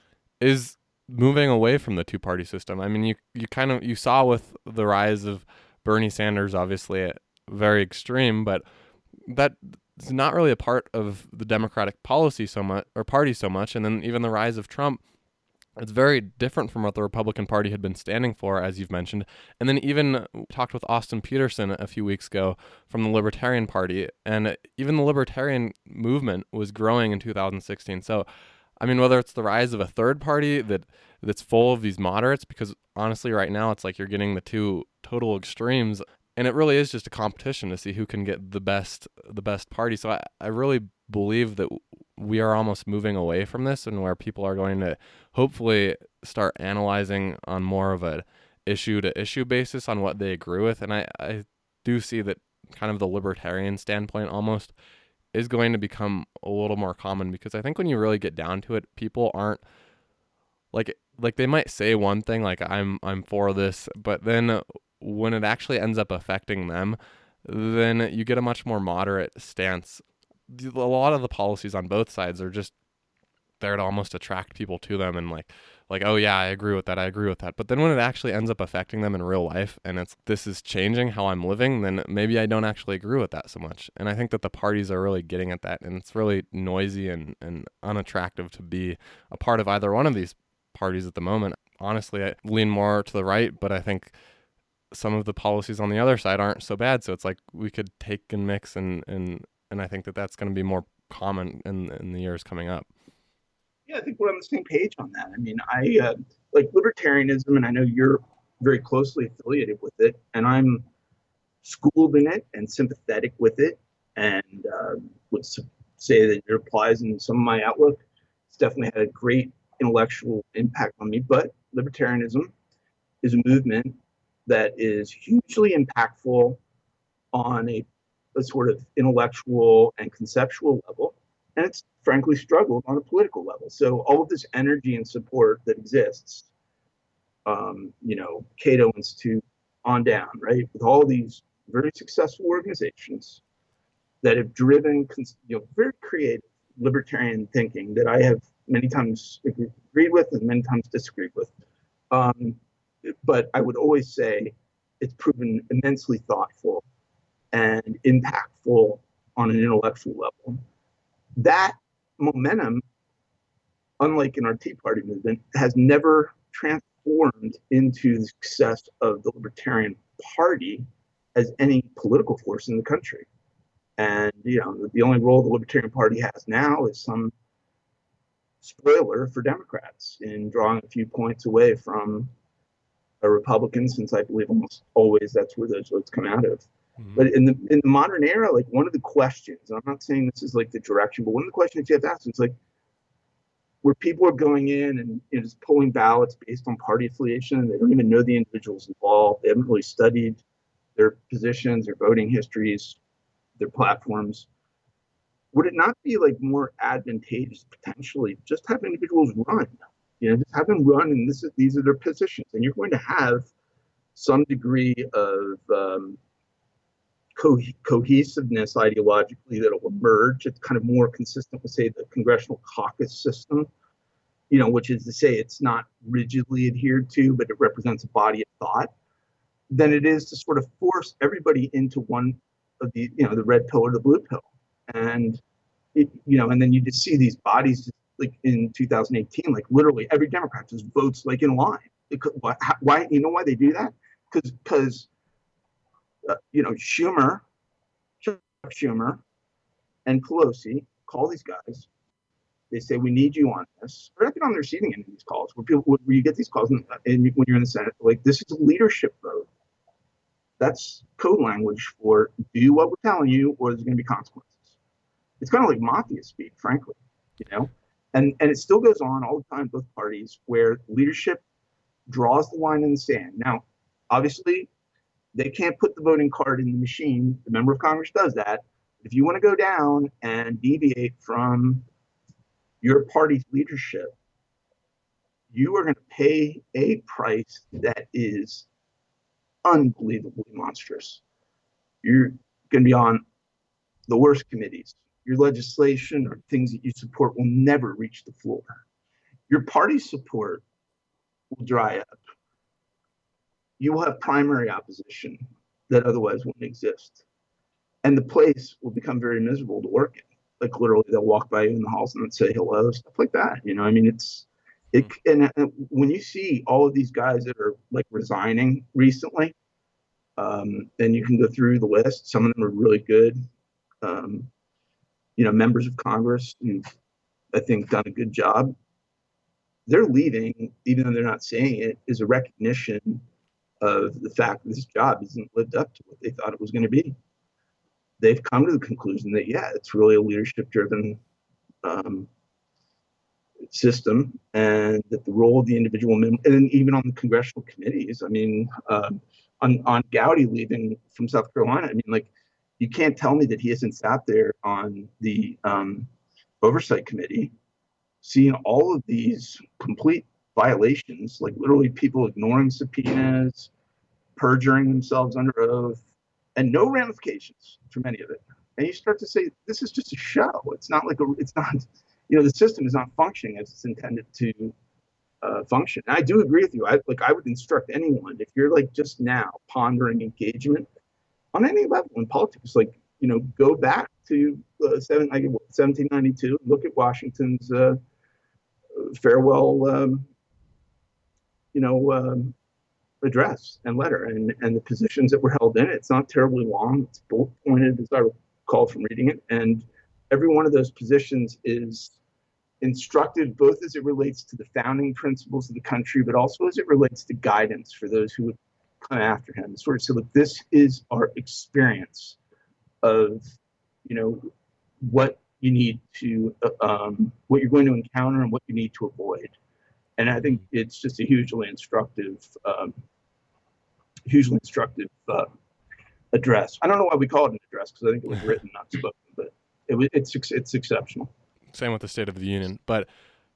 is moving away from the two-party system. I mean, you saw with the rise of Bernie Sanders, obviously very extreme, but that's not really a part of the Democratic policy so much or party so much. And then even the rise of Trump, it's very different from what the Republican Party had been standing for, as you've mentioned. And then even talked with Austin Peterson a few weeks ago from the Libertarian Party, and even the Libertarian movement was growing in 2016. So, I mean, whether it's the rise of a third party that's full of these moderates, because honestly, right now it's like you're getting the two total extremes, and it really is just a competition to see who can get the best party. So I really believe that we are almost moving away from this, and where people are going to hopefully start analyzing on more of a issue to issue basis on what they agree with. And I do see that kind of the libertarian standpoint almost is going to become a little more common, because I think when you really get down to it, people aren't like they might say one thing like I'm for this, but then when it actually ends up affecting them, then you get a much more moderate stance. A lot of the policies on both sides are just there to almost attract people to them, and like, oh yeah, I agree with that. But then when it actually ends up affecting them in real life, and this is changing how I'm living, then maybe I don't actually agree with that so much. And I think that the parties are really getting at that, and it's really noisy and unattractive to be a part of either one of these parties at the moment. Honestly, I lean more to the right, but I think some of the policies on the other side aren't so bad. So it's like we could take and mix, and I think that that's going to be more common in the years coming up. Yeah, I think we're on the same page on that. I mean, I like libertarianism, and I know you're very closely affiliated with it, and I'm schooled in it and sympathetic with it, and would say that it applies in some of my outlook. It's definitely had a great intellectual impact on me. But libertarianism is a movement that is hugely impactful on a sort of intellectual and conceptual level, and it's frankly struggled on a political level. So all of this energy and support that exists, Cato Institute on down, right, with all these very successful organizations that have driven, very creative libertarian thinking that I have many times agreed with and many times disagreed with. But I would always say it's proven immensely thoughtful and impactful on an intellectual level. That momentum, unlike in our Tea Party movement, has never transformed into the success of the Libertarian Party as any political force in the country. And, the only role the Libertarian Party has now is some spoiler for Democrats in drawing a few points away from a Republican, since I believe almost always that's where those votes come out of. Mm-hmm. But in the modern era, like one of the questions, and I'm not saying this is like the direction, but one of the questions you have to ask is like, where people are going in and just pulling ballots based on party affiliation, and they don't even know the individuals involved. They haven't really studied their positions, their voting histories, their platforms. Would it not be like more advantageous potentially just have individuals run? Just have them run, and these are their positions, and you're going to have some degree of cohesiveness ideologically that will emerge. It's kind of more consistent with, say, the congressional caucus system, which is to say it's not rigidly adhered to, but it represents a body of thought, than it is to sort of force everybody into one of the, the red pill or the blue pill. And, and then you just see these bodies like in 2018, like literally every Democrat just votes like in line. Why? You know why they do that? Because Schumer, Chuck Schumer, and Pelosi call these guys. They say, we need you on this. They're not on the receiving end of these calls where you get these calls and when you're in the Senate, like, this is a leadership vote. That's code language for do what we're telling you or there's going to be consequences. It's kind of like mafia speak, frankly, and it still goes on all the time, both parties, where leadership draws the line in the sand. Now, obviously, they can't put the voting card in the machine. The member of Congress does that. If you want to go down and deviate from your party's leadership, you are going to pay a price that is unbelievably monstrous. You're going to be on the worst committees. Your legislation or things that you support will never reach the floor. Your party support will dry up. You will have primary opposition that otherwise wouldn't exist. And the place will become very miserable to work in. Like literally they'll walk by you in the halls and say hello, stuff like that. I mean, and when you see all of these guys that are like resigning recently, and you can go through the list, some of them are really good, members of Congress who've, I think, done a good job. They're leaving, even though they're not saying it, is a recognition of the fact that this job isn't lived up to what they thought it was going to be. They've come to the conclusion that, it's really a leadership-driven system, and that the role of the individual member, and even on the congressional committees, I mean, on Gowdy leaving from South Carolina, I mean, like, you can't tell me that he hasn't sat there on the oversight committee, seeing all of these complete violations, like literally people ignoring subpoenas, perjuring themselves under oath, and no ramifications from any of it. And you start to say, this is just a show. It's not, the system is not functioning as it's intended to function. And I do agree with you. I would instruct anyone, if you're like just now pondering engagement on any level in politics, go back to 1792, look at Washington's farewell, address and letter, and the positions that were held in it. It's not terribly long. It's bullet pointed, as I recall from reading it. And every one of those positions is instructive, both as it relates to the founding principles of the country, but also as it relates to guidance for those who would come after him. Sort of say, look, this is our experience of, what you need to, what you're going to encounter and what you need to avoid. And I think it's just a hugely instructive address. I don't know why we call it an address, because I think it was written, not spoken, but it's exceptional. Same with the State of the Union, but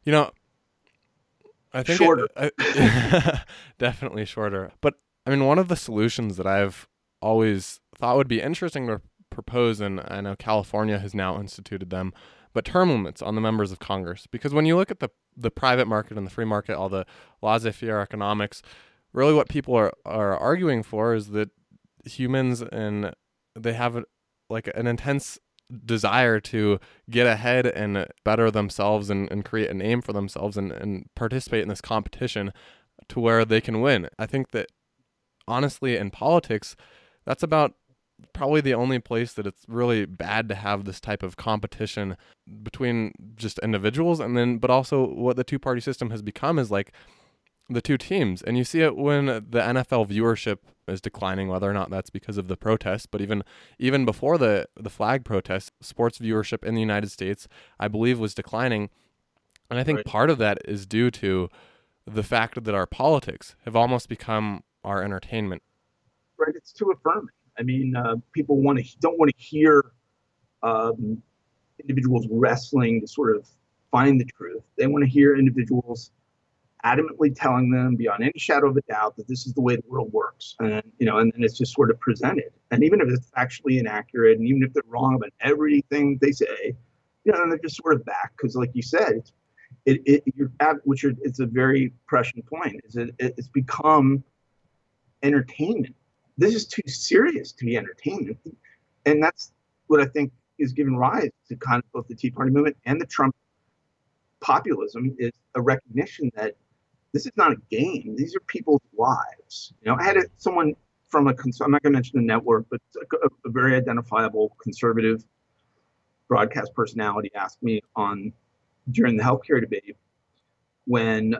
I think shorter, definitely shorter. But I mean, one of the solutions that I've always thought would be interesting to propose, and I know California has now instituted them, but term limits on the members of Congress. Because when you look at the private market and the free market, all the laissez-faire economics, really what people are arguing for is that humans, and they have an intense desire to get ahead and better themselves and create a name for themselves and participate in this competition to where they can win. I think that honestly in politics, that's about probably the only place that it's really bad to have this type of competition between just individuals, but also what the two-party system has become is like the two teams. And you see it when the NFL viewership is declining, whether or not that's because of the protests, but even before the flag protests, sports viewership in the United States, I believe, was declining. And I think part of that is due to the fact that our politics have almost become our entertainment. Right, it's too affirming. I mean, people don't want to hear individuals wrestling to sort of find the truth. They want to hear individuals adamantly telling them beyond any shadow of a doubt that this is the way the world works. And, and it's just sort of presented. And even if it's actually inaccurate, and even if they're wrong about everything they say, they're just sort of back. Because like you said, it's a very prescient point, is it's become entertainment. This is too serious to be entertainment. And that's what I think is giving rise to kind of both the Tea Party movement and the Trump populism is a recognition that this is not a game. These are people's lives. I had someone from I'm not going to mention the network, but a very identifiable conservative broadcast personality asked me during the healthcare debate when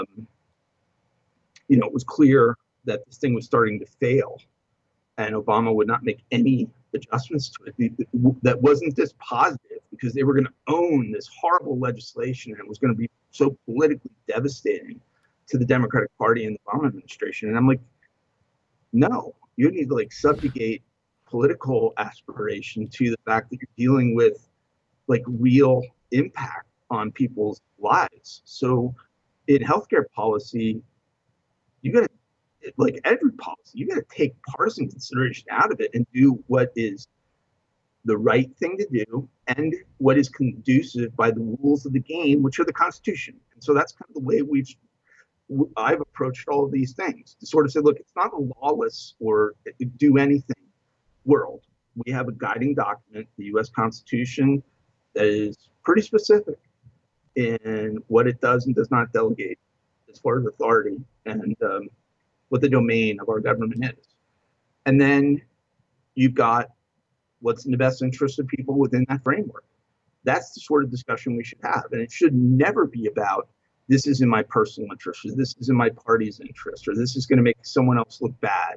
it was clear that this thing was starting to fail and Obama would not make any adjustments to it. That wasn't this positive because they were going to own this horrible legislation and it was going to be so politically devastating to the Democratic Party and the Obama administration. And I'm like, no, you need to subjugate political aspiration to the fact that you're dealing with real impact on people's lives. So in healthcare policy, you got to, every policy, you got to take partisan consideration out of it and do what is the right thing to do and what is conducive by the rules of the game, which are the Constitution. And so that's kind of the way I've approached all of these things, to sort of say, look, it's not a lawless or do anything world. We have a guiding document, the U.S. Constitution, that is pretty specific in what it does and does not delegate as far as authority and what the domain of our government is. And then you've got what's in the best interest of people within that framework. That's the sort of discussion we should have. And it should never be about this is in my personal interest, or this is in my party's interest, or this is going to make someone else look bad.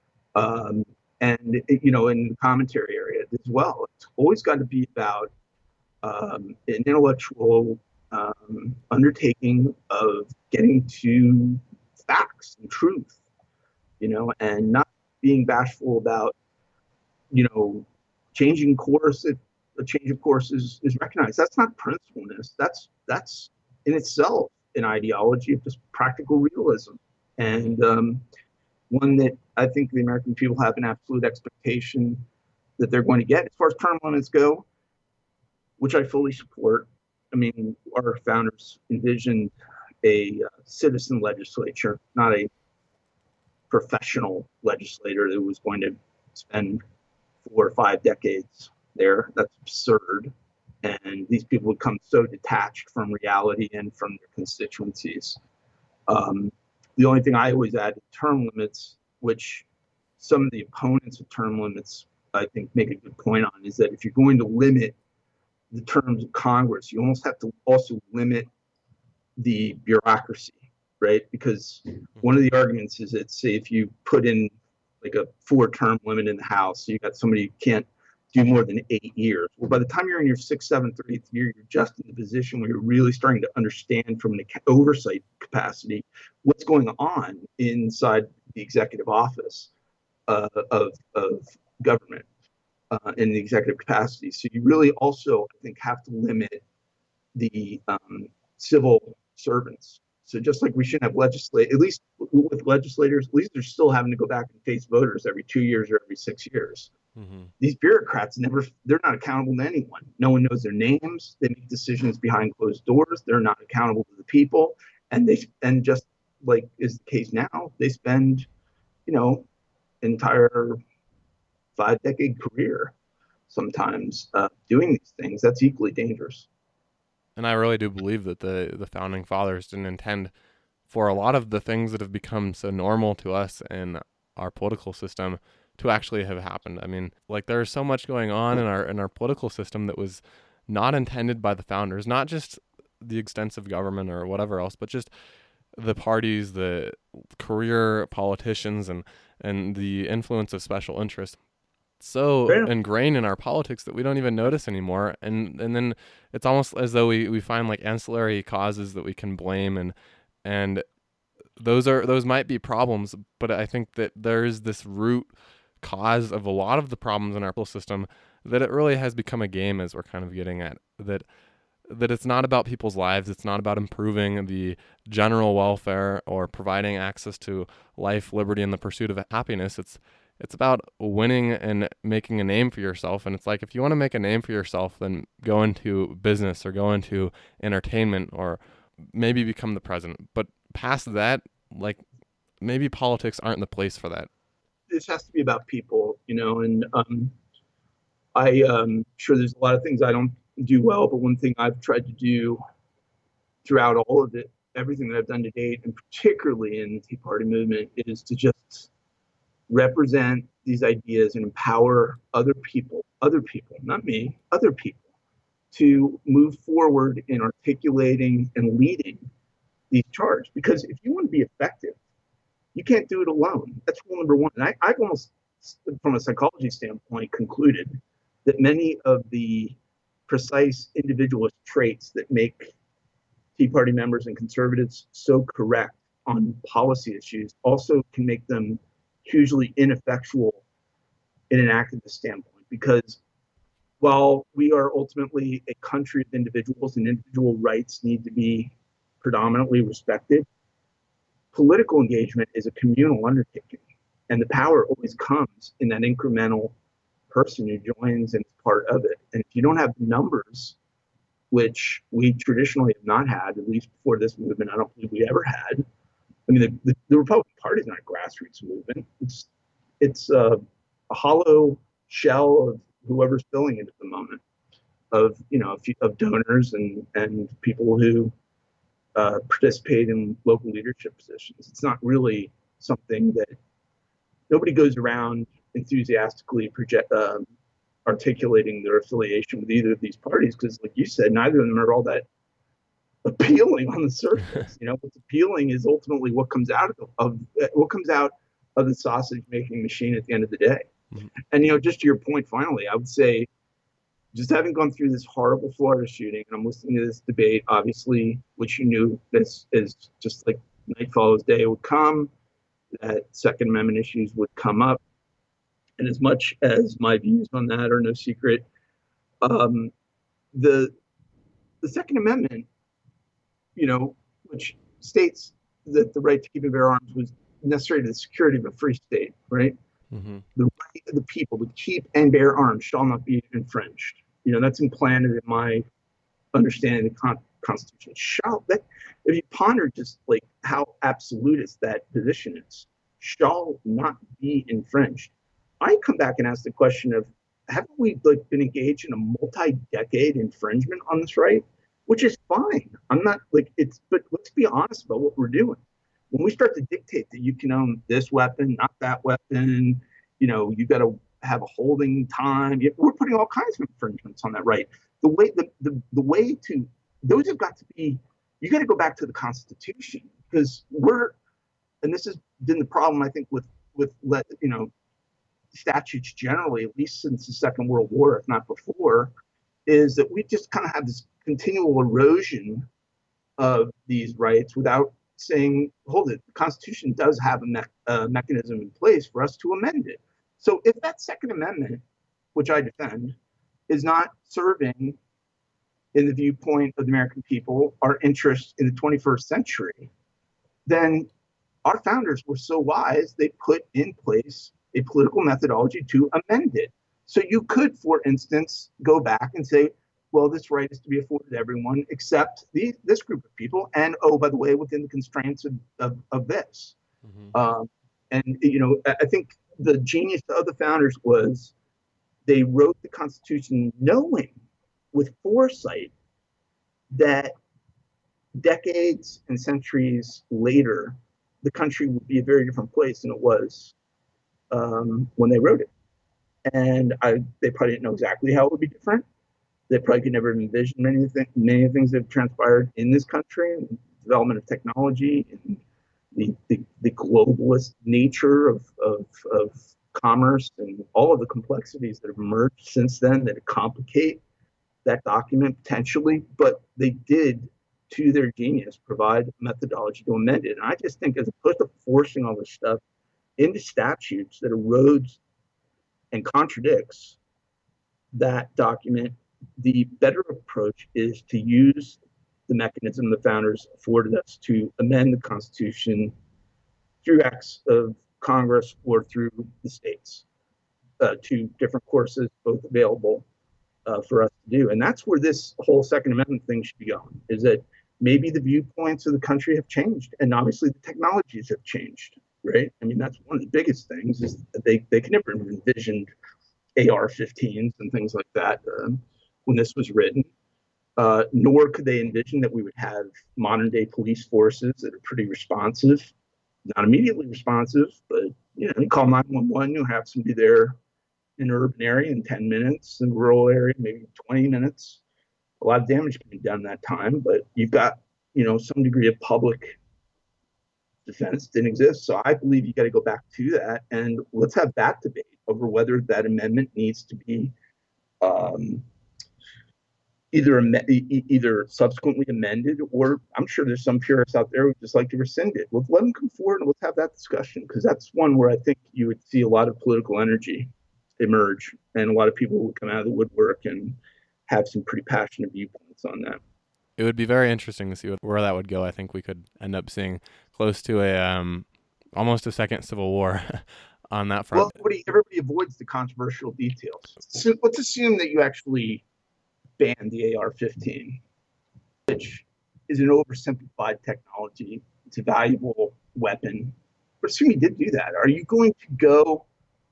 In the commentary area as well, it's always got to be about an intellectual undertaking of getting to facts and truth, and not being bashful about, changing course if a change of course is recognized. That's not principalness. That's in itself an ideology of just practical realism, and one that I think the American people have an absolute expectation that they're going to get. As far as term limits go, which I fully support, I mean, our founders envisioned a citizen legislature, not a professional legislator that was going to spend 4 or 5 decades there. That's absurd. And these people would come so detached from reality and from their constituencies. The only thing I always add to term limits, which some of the opponents of term limits, I think, make a good point on, is that if you're going to limit the terms of Congress, you almost have to also limit the bureaucracy, right? Because one of the arguments is that, say, if you put in a 4-term limit in the House, so you got somebody who can't do more than 8 years. Well, by the time you're in your 6th, 7th, or 8th year, you're just in the position where you're really starting to understand from an oversight capacity what's going on inside the executive office of government in the executive capacity. So you really also, I think, have to limit the civil servants. So just like we shouldn't have at least with legislators, at least they're still having to go back and face voters every 2 years or every 6 years. Mm-hmm. These bureaucrats they're not accountable to anyone. No one knows their names. They make decisions behind closed doors. They're not accountable to the people. And just like is the case now, they spend, entire 5-decade career sometimes doing these things. That's equally dangerous. And I really do believe that the founding fathers didn't intend for a lot of the things that have become so normal to us in our political system to actually have happened. I mean, there's so much going on in our political system that was not intended by the founders, not just the extensive government or whatever else, but just the parties, the career politicians, and the influence of special interests. So ingrained in our politics that we don't even notice anymore, and then it's almost as though we find ancillary causes that we can blame, and those might be problems, but I think that there's this root cause of a lot of the problems in our political system that it really has become a game, as we're kind of getting at, that it's not about people's lives, it's not about improving the general welfare or providing access to life, liberty, and the pursuit of happiness. It's about winning and making a name for yourself. And it's if you want to make a name for yourself, then go into business or go into entertainment or maybe become the president. But past that, maybe politics aren't the place for that. This has to be about people, and I'm sure there's a lot of things I don't do well, but one thing I've tried to do throughout all of it, everything that I've done to date, and particularly in the Tea Party movement, is to just represent these ideas and empower other people, not me, other people, to move forward in articulating and leading these charges. Because if you want to be effective, you can't do it alone. That's rule number one. And I've almost, from a psychology standpoint, concluded that many of the precise individualist traits that make Tea Party members and conservatives so correct on policy issues also can make them hugely ineffectual in an activist standpoint. Because while we are ultimately a country of individuals and individual rights need to be predominantly respected, political engagement is a communal undertaking. And the power always comes in that incremental person who joins and is part of it. And if you don't have numbers, which we traditionally have not had, at least before this movement, I don't believe we ever had. I mean, the Republican Party is not a grassroots movement. It's a hollow shell of whoever's filling it at the moment, of of donors and people who participate in local leadership positions. It's not really something that nobody goes around enthusiastically articulating their affiliation with either of these parties, because, like you said, neither of them are all that appealing on the surface. What's appealing is ultimately what comes out of the sausage making machine at the end of the day. Mm-hmm. And just to your point, finally, I would say, just having gone through this horrible Florida shooting, and I'm listening to this debate, obviously, which you knew this is just like night follows day would come, that Second Amendment issues would come up. And as much as my views on that are no secret, the Second Amendment, which states that the right to keep and bear arms was necessary to the security of a free state, right? Mm-hmm. The right of the people to keep and bear arms shall not be infringed. That's implanted in my understanding of the Constitution. If you ponder just like how absolutist that position is, shall not be infringed. I come back and ask the question of, haven't we been engaged in a multi-decade infringement on this right? Which is fine. I'm not but let's be honest about what we're doing. When we start to dictate that you can own this weapon, not that weapon, you got to have a holding time. We're putting all kinds of infringements on that right. The way to those have got to be. You got to go back to the Constitution, because and this has been the problem, I think, with statutes generally, at least since the Second World War, if not before, is that we just kind of have this continual erosion of these rights without saying, hold it, the Constitution does have a mechanism in place for us to amend it. So if that Second Amendment, which I defend, is not serving, in the viewpoint of the American people, our interests in the 21st century, then our founders were so wise, they put in place a political methodology to amend it. So you could, for instance, go back and say, well, this right is to be afforded to everyone except this group of people. And, oh, by the way, within the constraints of this. Mm-hmm. I think the genius of the founders was they wrote the Constitution knowing with foresight that decades and centuries later, the country would be a very different place than it was when they wrote it. And they probably didn't know exactly how it would be different. They probably could never envision many of the things that have transpired in this country, and development of technology, and the globalist nature of commerce, and all of the complexities that have emerged since then that complicate that document potentially. But they did, to their genius, provide a methodology to amend it. And I just think, as opposed to forcing all this stuff into statutes that erodes and contradicts that document, the better approach is to use the mechanism the founders afforded us to amend the Constitution through acts of Congress or through the states, two different courses, both available for us to do. And that's where this whole Second Amendment thing should be going, is that maybe the viewpoints of the country have changed, and obviously the technologies have changed, right? I mean, that's one of the biggest things, is that they could never have envisioned AR-15s and things like that when this was written. Nor could they envision that we would have modern day police forces that are pretty responsive, not immediately responsive, but you call 911, you have somebody there in an urban area in 10 minutes, in a rural area, maybe 20 minutes. A lot of damage can be done in that time, but you've got, some degree of public defense didn't exist. So I believe you got to go back to that and let's have that debate over whether that amendment needs to be um, either subsequently amended, or I'm sure there's some purists out there who just like to rescind it. Let them come forward and let's have that discussion, because that's one where I think you would see a lot of political energy emerge and a lot of people would come out of the woodwork and have some pretty passionate viewpoints on that. It would be very interesting to see where that would go. I think we could end up seeing close to a almost a second civil war on that front. Well, everybody avoids the controversial details. So let's assume that you actually ban the AR-15, which is an oversimplified technology. It's a valuable weapon. But assume you did do that. Are you going to go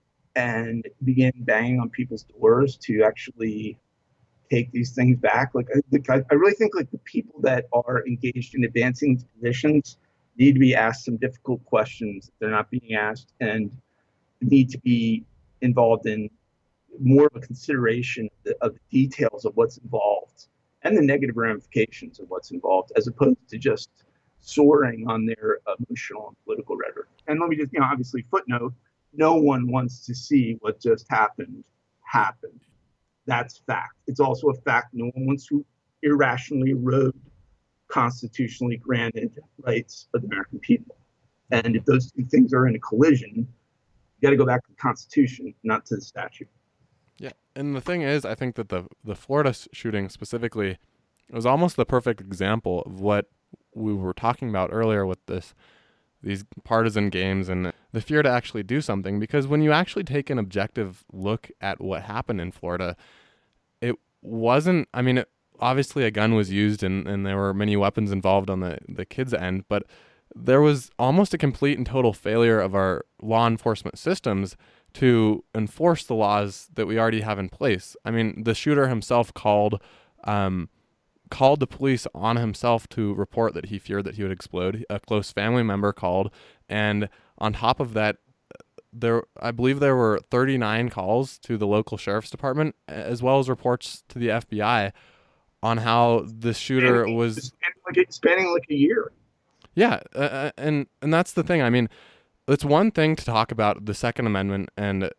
and begin banging on people's doors to actually take these things back? I really think the people that are engaged in advancing these positions need to be asked some difficult questions that they're not being asked, and need to be involved in more of a consideration of the details of what's involved and the negative ramifications of what's involved, as opposed to just soaring on their emotional and political rhetoric. And let me just, obviously footnote, no one wants to see what just happened happen. That's fact. It's also a fact no one wants to irrationally erode constitutionally granted rights of the American people. And if those two things are in a collision, you got to go back to the Constitution, not to the statute. Yeah, and the thing is, I think that the Florida shooting specifically was almost the perfect example of what we were talking about earlier with these partisan games and the fear to actually do something. Because when you actually take an objective look at what happened in Florida, it wasn't, obviously a gun was used and there were many weapons involved on the kids' end, but there was almost a complete and total failure of our law enforcement systems to enforce the laws that we already have in place. The shooter himself called the police on himself to report that he feared that he would explode. A close family member called, and on top of that, I believe there were 39 calls to the local sheriff's department, as well as reports to the FBI on how the shooter was spanning a year. Yeah, and that's the thing. It's one thing to talk about the Second Amendment, and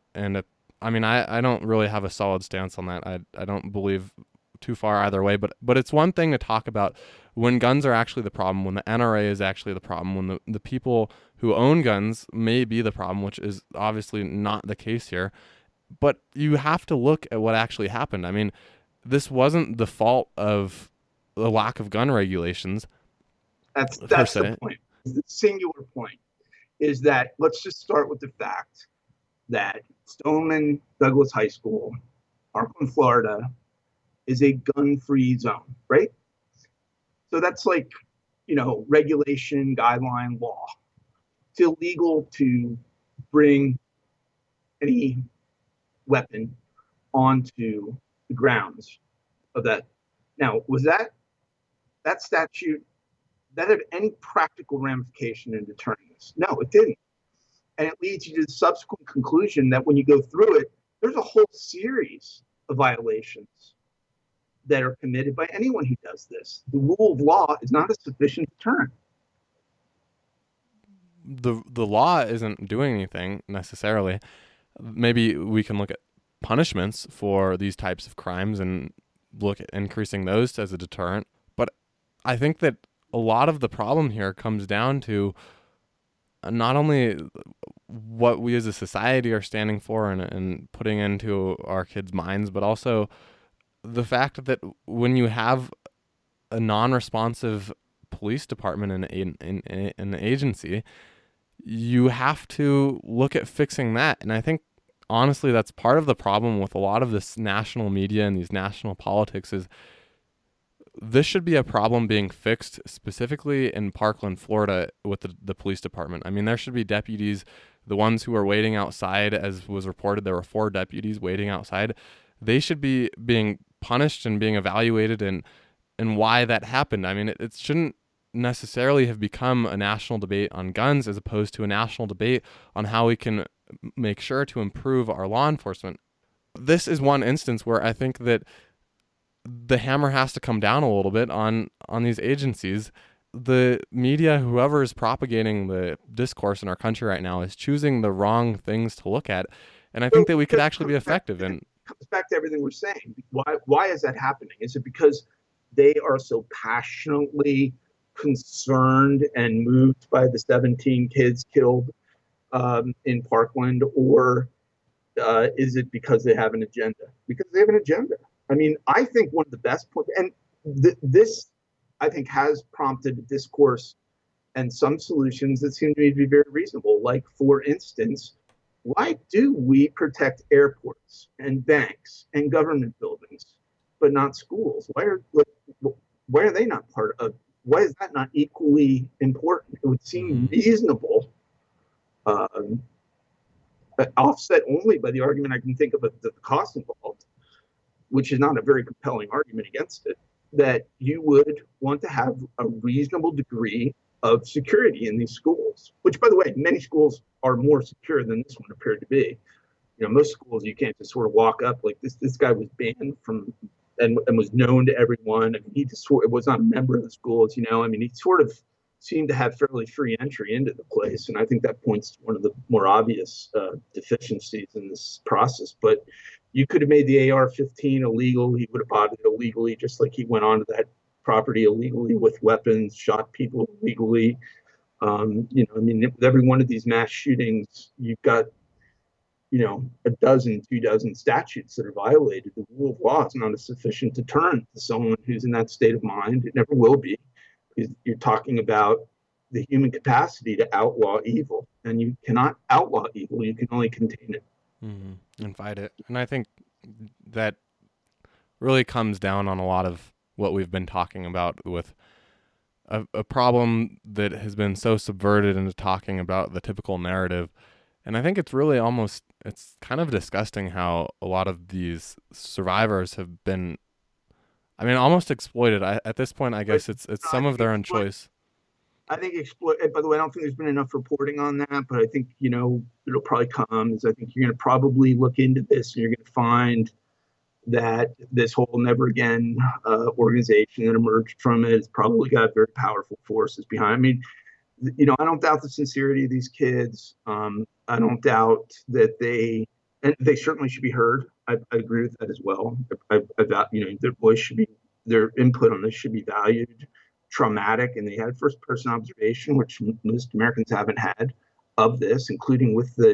I don't really have a solid stance on that. I don't believe too far either way, but it's one thing to talk about when guns are actually the problem, when the NRA is actually the problem, when the people who own guns may be the problem, which is obviously not the case here. But you have to look at what actually happened. This wasn't the fault of the lack of gun regulations. That's the point. The singular point is that let's just start with the fact that Stoneman Douglas High School, Parkland, Florida, is a gun-free zone, right? So that's regulation, guideline, law. It's illegal to bring any weapon onto the grounds of that. Now, was that statute that have any practical ramification in deterring this? No, it didn't. And it leads you to the subsequent conclusion that when you go through it, there's a whole series of violations that are committed by anyone who does this. The rule of law is not a sufficient deterrent. The law isn't doing anything necessarily. Maybe we can look at punishments for these types of crimes and look at increasing those as a deterrent. But I think that a lot of the problem here comes down to not only what we as a society are standing for and putting into our kids' minds, but also the fact that when you have a non-responsive police department in an agency, you have to look at fixing that. And I think, honestly, that's part of the problem with a lot of this national media and these national politics is this should be a problem being fixed specifically in Parkland, Florida with the police department. There should be deputies, the ones who are waiting outside, as was reported, there were 4 deputies waiting outside. They should be being punished and being evaluated and and why that happened. I mean, it shouldn't necessarily have become a national debate on guns as opposed to a national debate on how we can make sure to improve our law enforcement. This is one instance where I think that the hammer has to come down a little bit on these agencies. The media, whoever is propagating the discourse in our country right now, is choosing the wrong things to look at. And I think that we could actually be effective. And it comes back to everything we're saying. Why is that happening? Is it because they are so passionately concerned and moved by the 17 kids killed in Parkland, or is it because they have an agenda? Because they have an agenda. I mean, I think one of the best points, and this, I think, has prompted a discourse and some solutions that seem to me to be very reasonable. Like, for instance, why do we protect airports and banks and government buildings, but not schools? Why are they not part of? Why is that not equally important? It would seem reasonable, offset only by the argument I can think of the cost involved, which is not a very compelling argument against it, that you would want to have a reasonable degree of security in these schools, which, by the way, many schools are more secure than this one appeared to be. You know, most schools you can't just sort of walk up like this guy was banned from and was known to everyone. I mean, he just was not a member of the schools, you know. I mean, he sort of seemed to have fairly free entry into the place. And I think that points to one of the more obvious deficiencies in this process. But you could have made the AR-15 illegal. He would have bought it illegally, just like he went onto that property illegally with weapons, shot people illegally. You know, I mean, with every one of these mass shootings, you've got, you know, a dozen, 24 statutes that are violated. The rule of law is not a sufficient deterrent to someone who's in that state of mind. It never will be. You're talking about the human capacity to outlaw evil, and you cannot outlaw evil. You can only contain it. And fight it. And I think that really comes down on a lot of what we've been talking about with a problem that has been so subverted into talking about the typical narrative. And I think it's really it's kind of disgusting how a lot of these survivors have been, I mean, almost exploited. At this point, I guess it's some of their own choice. I think by the way, I don't think there's been enough reporting on that, but I think, you know, it'll probably come. I think you're going to probably look into this and you're going to find that this whole Never Again organization that emerged from it has probably got very powerful forces behind. I mean, you know, I don't doubt the sincerity of these kids. I don't doubt that they certainly should be heard. I agree with that as well. You know, their voice should be, their input on this should be valued. Traumatic, and they had first-person observation, which most Americans haven't had of this, including with the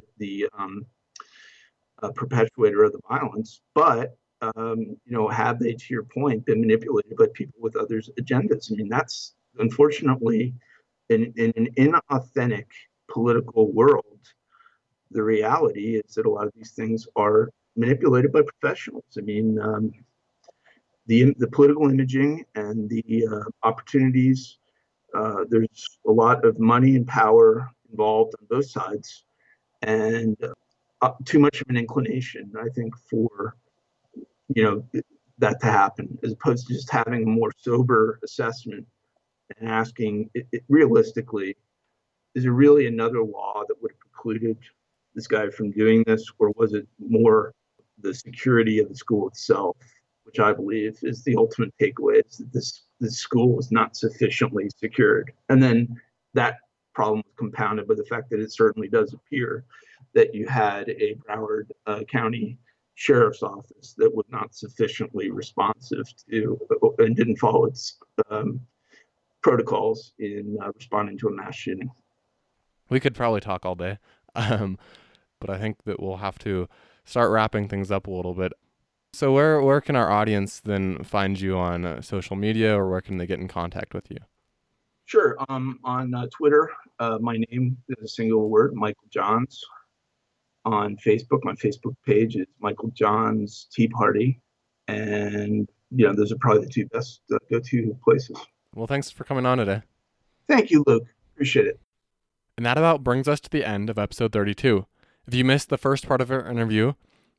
perpetuator of the violence. But you know, have they, to your point, been manipulated by people with others' agendas? I mean, that's unfortunately in an inauthentic political world. The reality is that a lot of these things are manipulated by professionals. I mean, the political imaging and the opportunities, there's a lot of money and power involved on both sides, and too much of an inclination, I think, for, you know, that to happen, as opposed to just having a more sober assessment and asking realistically, is there really another law that would have precluded this guy from doing this, or was it more the security of the school itself, which I believe is the ultimate takeaway, is that this school was not sufficiently secured. And then that problem was compounded by the fact that it certainly does appear that you had a Broward County Sheriff's Office that was not sufficiently responsive to and didn't follow its protocols in responding to a mass shooting. We could probably talk all day, but I think that we'll have to start wrapping things up a little bit. So where can our audience then find you on social media, or where can they get in contact with you? Sure. On Twitter, my name is a single word, Michael Johns. On Facebook, my Facebook page is Michael Johns Tea Party. And, you know, those are probably the two best go-to places. Well, thanks for coming on today. Thank you, Luke. Appreciate it. And that about brings us to the end of episode 32. If you missed the first part of our interview,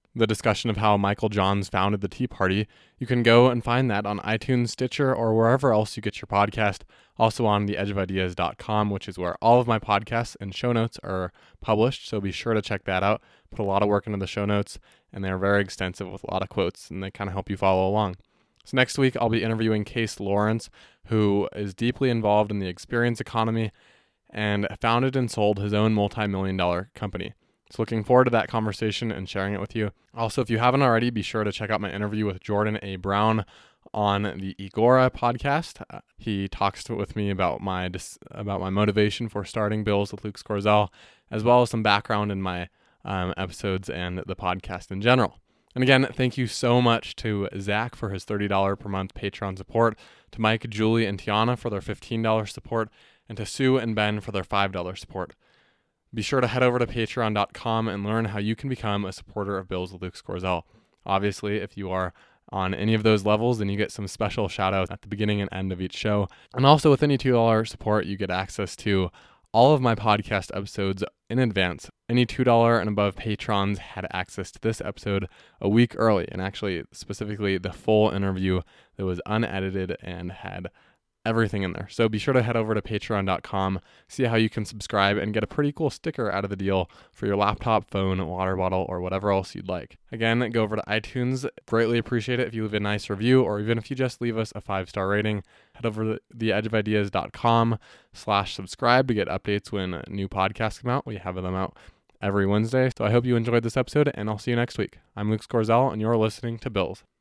the discussion of how Michael Johns founded the Tea Party, you can go and find that on iTunes, Stitcher, or wherever else you get your podcast. Also on theedgeofideas.com, which is where all of my podcasts and show notes are published. So be sure to check that out. Put a lot of work into the show notes, and they're very extensive with a lot of quotes, and they kind of help you follow along. So next week, I'll be interviewing Case Lawrence, who is deeply involved in the experience economy and founded and sold his own multi-million-dollar company. So looking forward to that conversation and sharing it with you. Also, if you haven't already, be sure to check out my interview with Jordan A. Brown on the Igora podcast. He talks with me about my motivation for starting Bills with Luke Scorzell, as well as some background in my episodes and the podcast in general. And again, thank you so much to Zach for his $30 per month Patreon support, to Mike, Julie, and Tiana for their $15 support, and to Sue and Ben for their $5 support. Be sure to head over to patreon.com and learn how you can become a supporter of Bills with Luke Scorzell. Obviously, if you are on any of those levels, then you get some special shout outs at the beginning and end of each show. And also with any $2 support, you get access to all of my podcast episodes in advance. Any $2 and above patrons had access to this episode a week early, and actually specifically the full interview that was unedited and had everything in there. So be sure to head over to patreon.com, see how you can subscribe, and get a pretty cool sticker out of the deal for your laptop, phone, water bottle, or whatever else you'd like. Again, go over to iTunes. Greatly appreciate it if you leave a nice review, or even if you just leave us a 5-star rating. Head over to theedgeofideas.com/subscribe to get updates when new podcasts come out. We have them out every Wednesday. So I hope you enjoyed this episode, and I'll see you next week. I'm Luke Scorzell, and you're listening to Bills.